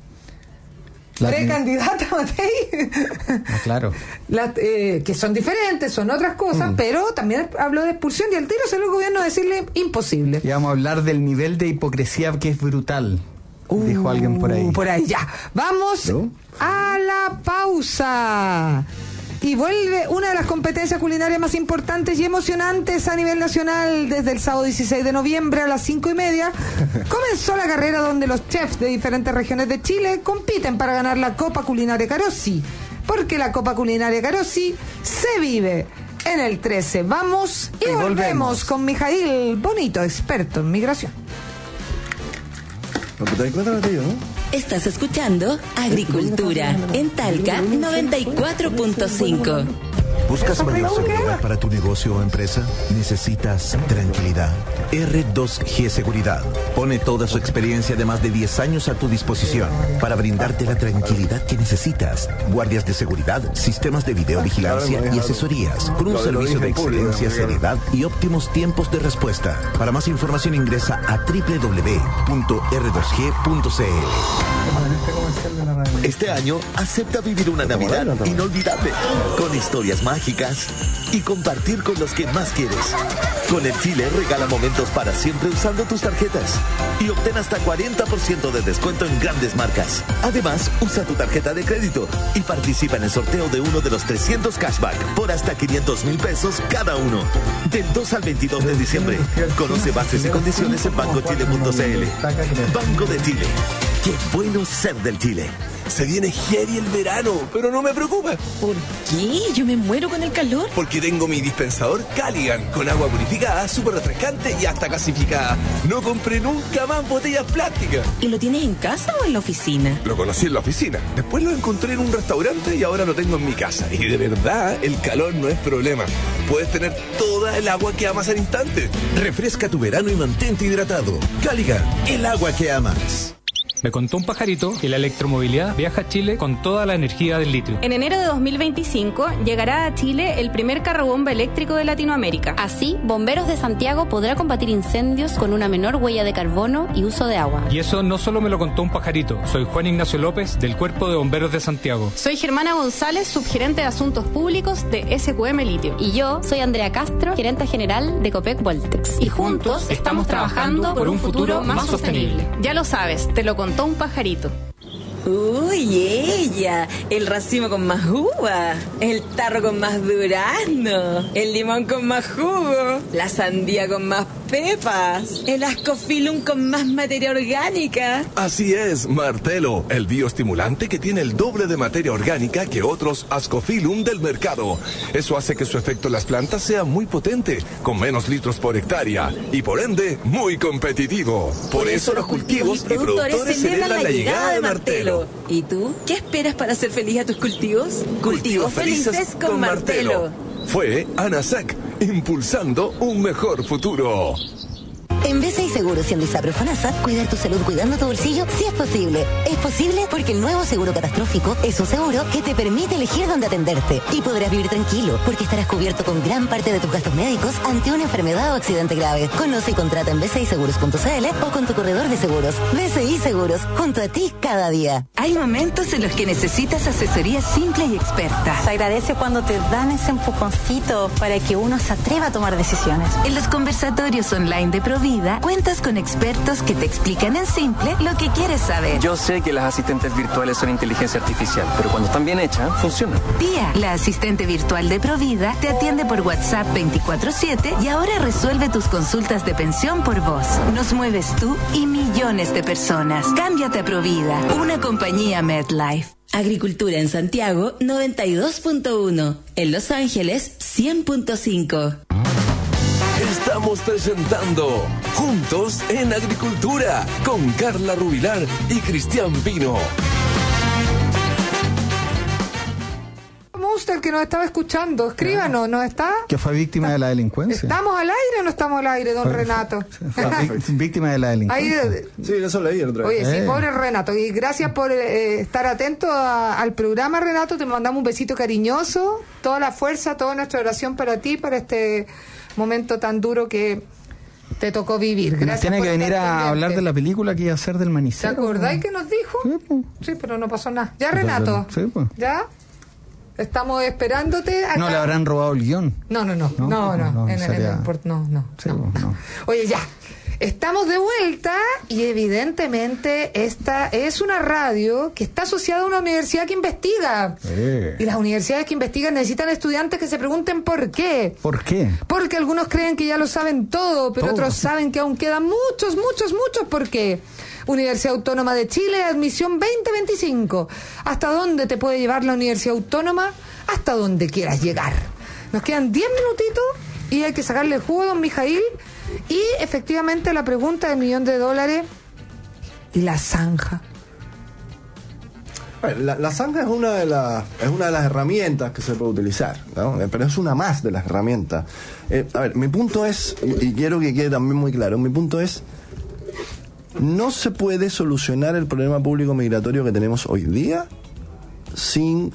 La- precandidata Matei. Ah, claro. La- eh, que son diferentes, son otras cosas, Mm. pero también habló de expulsión y al tiro salió el gobierno a decirle imposible. Y vamos a hablar del nivel de hipocresía que es brutal, dijo alguien por ahí. Por ahí, ya. Vamos ¿No? a la pausa. Y vuelve una de las competencias culinarias más importantes y emocionantes a nivel nacional desde el sábado dieciséis de noviembre a las cinco y media. Comenzó la carrera donde los chefs de diferentes regiones de Chile compiten para ganar la Copa Culinaria Carossi. Porque la Copa Culinaria Carossi se vive en el trece. Vamos y, Y volvemos. volvemos. con Mijail Bonito, experto en migración. ¿No te das cuenta de ello, no? Estás escuchando Agricultura en Talca noventa y cuatro punto cinco. ¿Buscas mayor seguridad para tu negocio o empresa? ¿Necesitas tranquilidad? R dos G Seguridad pone toda su experiencia de más de diez años a tu disposición para brindarte la tranquilidad que necesitas. Guardias de seguridad, sistemas de videovigilancia y asesorías con un servicio de excelencia, seriedad y óptimos tiempos de respuesta. Para más información ingresa a doble u doble u doble u punto r dos g punto c l. Este año acepta vivir una Navidad inolvidable, con historias mágicas y compartir con los que más quieres. Con el Chile regala momentos para siempre usando tus tarjetas y obtén hasta cuarenta por ciento de descuento en grandes marcas. Además, usa tu tarjeta de crédito y participa en el sorteo de uno de los trescientos cashback por hasta quinientos mil pesos cada uno. Del dos al veintidós de diciembre. Conoce bases y condiciones en banco chile punto c l. Banco de Chile. Qué bueno ser del Chile. Se viene heavy el verano, pero no me preocupa. ¿Por qué? Yo me muero con el calor. Porque tengo mi dispensador Caligan, con agua purificada, súper refrescante y hasta gasificada. No compré nunca más botellas plásticas. ¿Y lo tienes en casa o en la oficina? Lo conocí en la oficina, después lo encontré en un restaurante y ahora lo tengo en mi casa. Y de verdad, el calor no es problema. Puedes tener toda el agua que amas al instante. Refresca tu verano y mantente hidratado. Caligan, el agua que amas. Me contó un pajarito que la electromovilidad viaja a Chile con toda la energía del litio. En enero de dos mil veinticinco llegará a Chile el primer carrobomba eléctrico de Latinoamérica. Así, Bomberos de Santiago podrá combatir incendios con una menor huella de carbono y uso de agua. Y eso no solo me lo contó un pajarito. Soy Juan Ignacio López, del Cuerpo de Bomberos de Santiago. Soy Germana González, subgerente de Asuntos Públicos de S Q M Litio. Y yo soy Andrea Castro, gerente general de Copec Voltex. Y juntos estamos trabajando por un futuro más sostenible. Ya lo sabes, te lo contó un pajarito. Uy, ella, el racimo con más uva, el tarro con más durazno, el limón con más jugo, la sandía con más pepas, el ascofilum con más materia orgánica. Así es, Martelo, el bioestimulante que tiene el doble de materia orgánica que otros ascofilum del mercado. Eso hace que su efecto en las plantas sea muy potente, con menos litros por hectárea y por ende muy competitivo. Por, por eso, eso los cultivos y productores, productores celebran la llegada de Martelo. ¿Y tú? ¿Qué esperas para ser feliz a tus cultivos? Cultivos felices, felices con, con Martelo. Martelo. Fue ANASAC, impulsando un mejor futuro. En B C I Seguros y en Disapro Fonasa, cuidar tu salud cuidando tu bolsillo sí es posible. Es posible porque el nuevo seguro catastrófico es un seguro que te permite elegir dónde atenderte. Y podrás vivir tranquilo porque estarás cubierto con gran parte de tus gastos médicos ante una enfermedad o accidente grave. Conoce y contrata en b c i seguros punto c l o con tu corredor de seguros. B C I Seguros, junto a ti cada día. Hay momentos en los que necesitas asesoría simple y experta. Se agradece cuando te dan ese empujoncito para que uno se atreva a tomar decisiones. En los conversatorios online de Provida, cuentas con expertos que te explican en simple lo que quieres saber. Yo sé que las asistentes virtuales son inteligencia artificial, pero cuando están bien hechas, funcionan. Pía, la asistente virtual de Provida, te atiende por WhatsApp veinticuatro siete y ahora resuelve tus consultas de pensión por voz. Nos mueves tú y millones de personas. Cámbiate a Provida, una compañía MedLife. Agricultura en Santiago, noventa y dos punto uno. En Los Ángeles, cien punto cinco. Estamos presentando Juntos en Agricultura con Carla Rubilar y Cristian Pino. Monster que nos estaba escuchando, escríbanos, ¿no está? Que fue víctima de la delincuencia. ¿Estamos al aire o no estamos al aire, don fue, Renato? Fue, fue víctima de la delincuencia. Ahí, sí, eso leí el otra vez. Oye, eh. sí, pobre Renato. Y gracias por eh, estar atento a, al programa, Renato. Te mandamos un besito cariñoso, toda la fuerza, toda nuestra oración para ti, para este momento tan duro que te tocó vivir. Gracias. Tiene que venir a pendiente. hablar de la película que iba a hacer del manicero. ¿Te acordáis que nos dijo? Sí, pues. Sí, pero no pasó nada. Ya, Renato. Sí, pues. ¿Ya? Estamos esperándote acá. No le habrán robado el guión. No, no, no. No, no. no, no, en, sería... en el, no, no, sí, no, no. Oye, ya. Estamos de vuelta y evidentemente esta es una radio que está asociada a una universidad que investiga. Eh. Y las universidades que investigan necesitan estudiantes que se pregunten por qué. ¿Por qué? Porque algunos creen que ya lo saben todo, pero todo. Otros saben que aún quedan muchos, muchos, muchos por qué. Universidad Autónoma de Chile, admisión veinte veinticinco. ¿Hasta dónde te puede llevar la Universidad Autónoma? Hasta donde quieras llegar. Nos quedan diez minutitos y hay que sacarle el jugo a don Mijail. Y efectivamente la pregunta del millón de dólares y la zanja. Bueno, la, la zanja es una de las es una de las herramientas que se puede utilizar, ¿no? Pero es una más de las herramientas. Eh, a ver, mi punto es, y, y quiero que quede también muy claro, mi punto es, no se puede solucionar el problema público migratorio que tenemos hoy día sin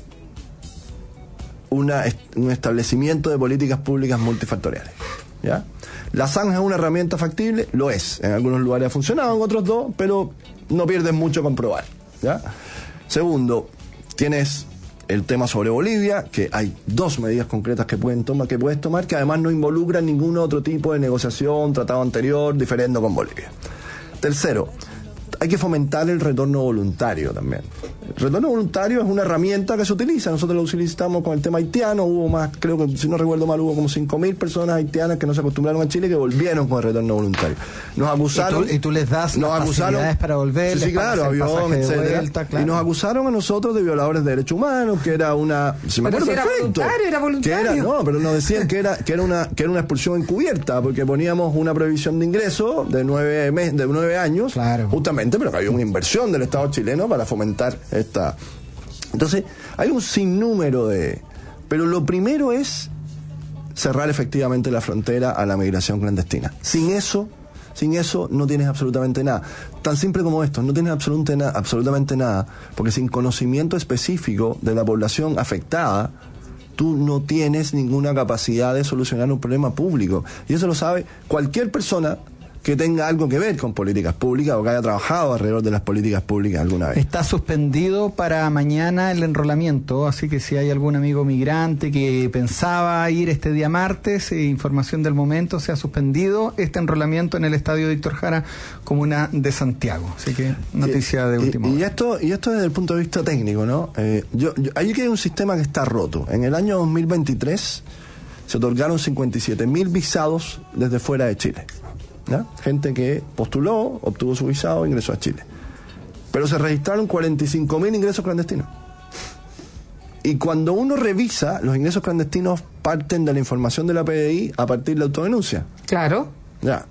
una, un establecimiento de políticas públicas multifactoriales, ¿ya? La zanja es una herramienta factible, lo es. En algunos lugares ha funcionado, en otros no, pero no pierdes mucho con probar, ¿ya? Segundo, tienes el tema sobre Bolivia, que hay dos medidas concretas que pueden tomar, que puedes tomar, que además no involucran ningún otro tipo de negociación, tratado anterior, diferendo con Bolivia. Tercero, hay que fomentar el retorno voluntario también. El retorno voluntario es una herramienta que se utiliza. Nosotros lo utilizamos con el tema haitiano. Hubo más, creo que si no recuerdo mal, hubo como cinco mil personas haitianas que no se acostumbraron a Chile que volvieron con el retorno voluntario. Nos acusaron. Y tú, y tú les das nos las acusaron, facilidades para volver. Sí, sí, claro, avión, etcétera. Vuelta, claro. Y nos acusaron a nosotros de violadores de derechos humanos, que era una. Si me pero acuerdo si era perfecto. Voluntario, era voluntario. Que era, no, pero nos decían que era, que era una, que era una expulsión encubierta, porque poníamos una prohibición de ingreso de nueve meses, de nueve años, claro. Justamente, pero que había una inversión del Estado chileno para fomentar esta. Entonces, hay un sinnúmero de... Pero lo primero es cerrar efectivamente la frontera a la migración clandestina. Sin eso, Sin eso no tienes absolutamente nada. Tan simple como esto, no tienes absolutamente, na- absolutamente nada, porque sin conocimiento específico de la población afectada, tú no tienes ninguna capacidad de solucionar un problema público. Y eso lo sabe cualquier persona que tenga algo que ver con políticas públicas o que haya trabajado alrededor de las políticas públicas alguna vez. Está suspendido para mañana el enrolamiento, así que si hay algún amigo migrante que pensaba ir este día martes, eh, información del momento, se ha suspendido este enrolamiento en el Estadio Víctor Jara, comuna de Santiago. Así que noticia de último. Y, y esto y esto desde el punto de vista técnico, ¿no? Eh, yo, yo, hay que hay un sistema que está roto. En el año dos mil veintitrés se otorgaron cincuenta y siete mil visados desde fuera de Chile. ¿Ya? Gente que postuló, obtuvo su visado, ingresó a Chile. Pero se registraron cuarenta y cinco mil ingresos clandestinos. Y cuando uno revisa, los ingresos clandestinos parten de la información de la P D I a partir de la autodenuncia. Claro. Ya.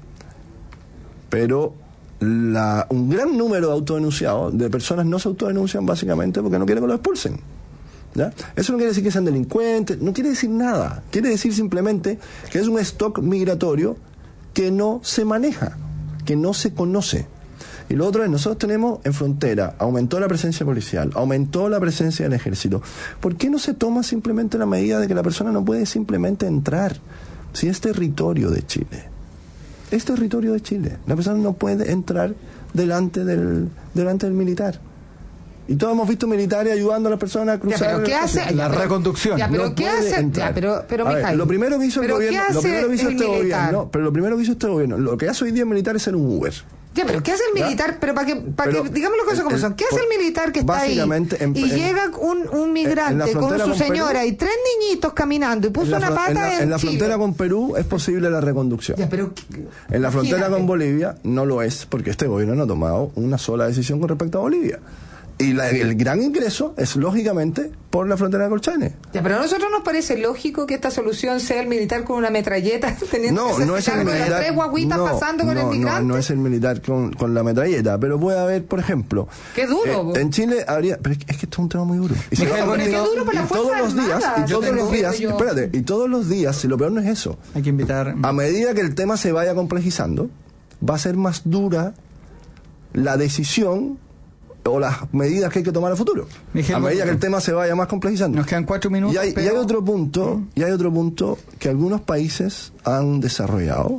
Pero la, un gran número de autodenunciados, de personas no se autodenuncian básicamente porque no quieren que los expulsen. ¿Ya? Eso no quiere decir que sean delincuentes, no quiere decir nada. Quiere decir simplemente que es un stock migratorio que no se maneja, que no se conoce. Y lo otro es, nosotros tenemos en frontera, aumentó la presencia policial, aumentó la presencia del ejército. ¿Por qué no se toma simplemente la medida de que la persona no puede simplemente entrar? Si es territorio de Chile, es territorio de Chile, la persona no puede entrar delante del, delante del militar. Y todos hemos visto militares ayudando a las personas a cruzar. Ya, pero ¿qué hace? La ya, pero, reconducción. Ya, pero no ¿qué puede hace? entrar. Ya, pero, pero A ver, Mijail, lo primero que hizo el ¿pero gobierno, qué hace lo primero que hizo el este militar? gobierno, pero lo primero que hizo este gobierno, lo que hace hoy día el militar es ser un Uber. Ya, pero ¿qué hace el ¿Ya? militar? Pero para que, para Pero que digamos las cosas como el- son. ¿Qué hace por- el militar que está ahí básicamente en- y en- llega un, un en migrante la con frontera su con señora Perú? y tres niñitos caminando y puso En la, una fron- pata en la, en, en la Chile? frontera con Perú es posible la reconducción. Ya, pero En la frontera imagínate. con Bolivia no lo es, porque este gobierno no ha tomado una sola decisión con respecto a Bolivia. Y la- el gran ingreso es, lógicamente, por la frontera de Colchane. Ya, pero a nosotros nos parece lógico que esta solución sea el militar con una metralleta teniendo No, que no es el con las militar. tres guaguitas no, pasando con no, el no, migrante. no es el militar con, con la metralleta, pero puede haber, por ejemplo. Qué duro. eh, en Chile habría. Pero es que, es que esto es un tema muy duro. Y se Mijail va a Bonito. convertir- Qué duro para y las todos Fuerzas los días, Armadas. y todos Yo los tengo- días, yo- espérate, y todos los días, si lo peor no es eso. Hay que invitar. A medida que el tema se vaya complejizando, va a ser más dura la decisión o las medidas que hay que tomar a futuro. Mijail a medida Bonito. que el tema se vaya más complejizando. Nos quedan cuatro minutos. Y hay, y pero- hay otro punto, y hay otro punto que algunos países han desarrollado.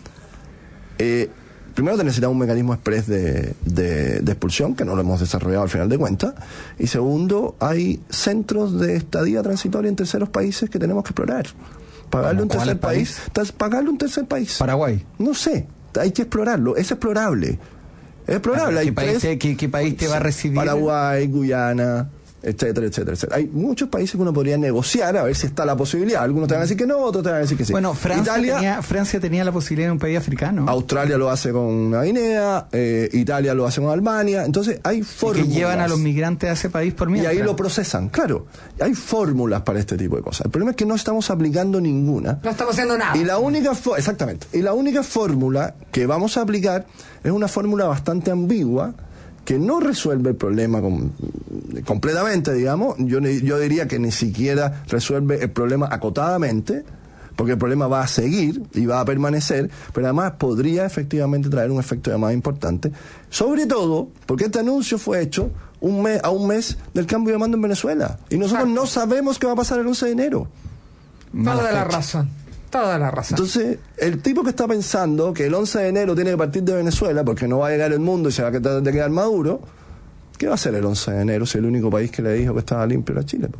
Eh, primero necesitamos un mecanismo express de, de, de expulsión, que no lo hemos desarrollado al final de cuentas. Y segundo, hay centros de estadía transitoria en terceros países que tenemos que explorar. Pagarle un ¿Cuál tercer país? país, tas- pagarle un tercer país. Paraguay. No sé, hay que explorarlo, es explorable. Es explorable. ¿Qué Hay país tres- te- qué- qué país te va a recibir? Paraguay, Guyana, etcétera, etcétera, etcétera. Hay muchos países que uno podría negociar a ver si está la posibilidad. Algunos te van a decir que no, otros te van a decir que sí. Bueno, Francia, Italia, tenía, Francia tenía la posibilidad de un país africano. Australia lo hace con una Guinea, eh, Italia lo hace con Albania. Entonces hay Y fórmulas. que llevan a los migrantes a ese país por Y mientras. ahí lo procesan, claro. Hay fórmulas para este tipo de cosas. El problema es que no estamos aplicando ninguna. No estamos haciendo nada. Y la única fo- exactamente. Y la única fórmula que vamos a aplicar es una fórmula bastante ambigua que no resuelve el problema com- completamente, digamos. Yo, ni- yo diría que ni siquiera resuelve el problema acotadamente, porque el problema va a seguir y va a permanecer, pero además podría efectivamente traer un efecto de llamada importante, sobre todo porque este anuncio fue hecho un mes, a un mes del cambio de mando en Venezuela. Y nosotros Exacto. no sabemos qué va a pasar el once de enero. Toda la razón. Toda la razón. Entonces, el tipo que está pensando que el once de enero tiene que partir de Venezuela porque no va a llegar el mundo y se va a tratar de quedar Maduro, ¿qué va a hacer el once de enero si el único país que le dijo que estaba limpio era Chile?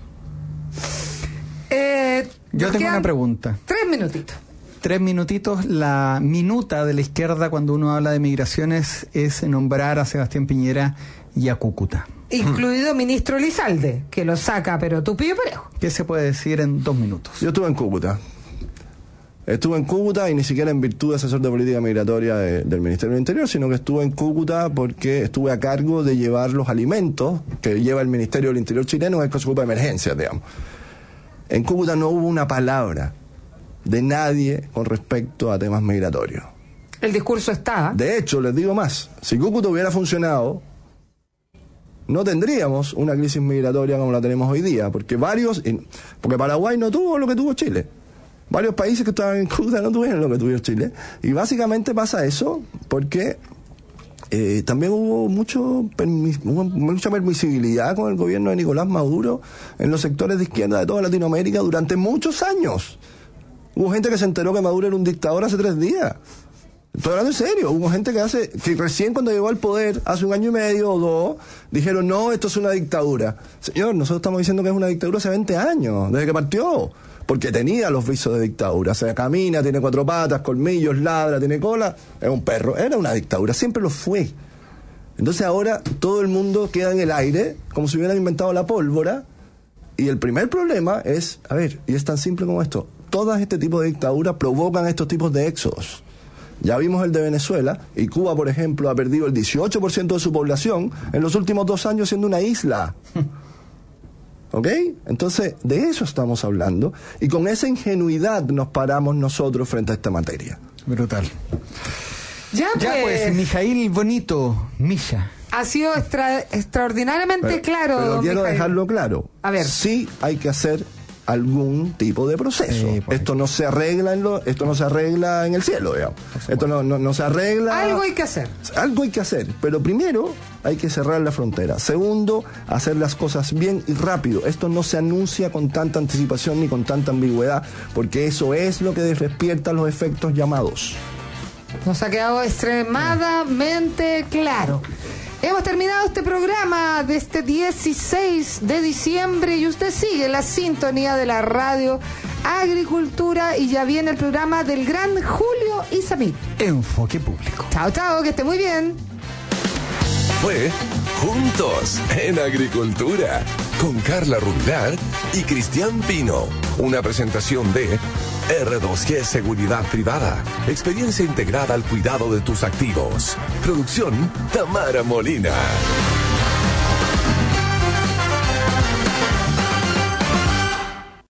Eh, Yo nos tengo quedan una pregunta. Tres minutitos. Tres minutitos. La minuta de la izquierda cuando uno habla de migraciones es nombrar a Sebastián Piñera y a Cúcuta. Incluido ministro Elizalde, que lo saca, pero tupido parejo. ¿Qué se puede decir en dos minutos? Yo estuve en Cúcuta. Estuve en Cúcuta y ni siquiera en virtud de asesor de política migratoria de- del Ministerio del Interior, sino que estuve en Cúcuta porque estuve a cargo de llevar los alimentos que lleva el Ministerio del Interior chileno, que se ocupa de emergencias, digamos. En Cúcuta no hubo una palabra de nadie con respecto a temas migratorios. El discurso está. De hecho, les digo más, si Cúcuta hubiera funcionado, no tendríamos una crisis migratoria como la tenemos hoy día, porque varios, porque Paraguay no tuvo lo que tuvo Chile. varios países que estaban en cruda no tuvieron lo que tuvieron Chile. Y básicamente pasa eso porque eh, también hubo mucho permis- hubo mucha permisibilidad con el gobierno de Nicolás Maduro en los sectores de izquierda de toda Latinoamérica durante muchos años. Hubo gente que se enteró que Maduro era un dictador hace tres días. Estoy hablando en serio. Hubo gente que hace que recién cuando llegó al poder, hace un año y medio o dos, dijeron, no, esto es una dictadura. Señor, nosotros estamos diciendo que es una dictadura hace veinte años, desde que partió. Porque tenía los visos de dictadura. O sea, camina, tiene cuatro patas, colmillos, ladra, tiene cola. Es un perro. Era una dictadura, siempre lo fue. Entonces ahora todo el mundo queda en el aire, como si hubieran inventado la pólvora. Y el primer problema es, a ver, y es tan simple como esto, todas este tipo de dictaduras provocan estos tipos de éxodos. Ya vimos el de Venezuela, y Cuba, por ejemplo, ha perdido el dieciocho por ciento de su población en los últimos dos años siendo una isla. ¿Ok? Entonces, de eso estamos hablando, y con esa ingenuidad nos paramos nosotros frente a esta materia. Brutal. Ya pues, ya pues Mijail Bonito, Misha. Ha sido extra, extraordinariamente pero, claro. Pero quiero Mijail. dejarlo claro. A ver. Sí hay que hacer algún tipo de proceso. Sí, pues. Esto no se arregla en lo, esto no se arregla en el cielo, digamos. Esto no, no, no se arregla. Algo hay que hacer. Algo hay que hacer. Pero primero hay que cerrar la frontera. Segundo, hacer las cosas bien y rápido. Esto no se anuncia con tanta anticipación ni con tanta ambigüedad, porque eso es lo que despierta los efectos llamados. Nos ha quedado extremadamente claro. Hemos terminado este programa de este dieciséis de diciembre y usted sigue la sintonía de la radio Agricultura y ya viene el programa del gran Julio Isamit. Enfoque Público. Chao, chao, que esté muy bien. Fue Juntos en Agricultura con Carla Rubilar y Cristian Pino. Una presentación de R dos G Seguridad Privada. Experiencia integrada al cuidado de tus activos. Producción Tamara Molina.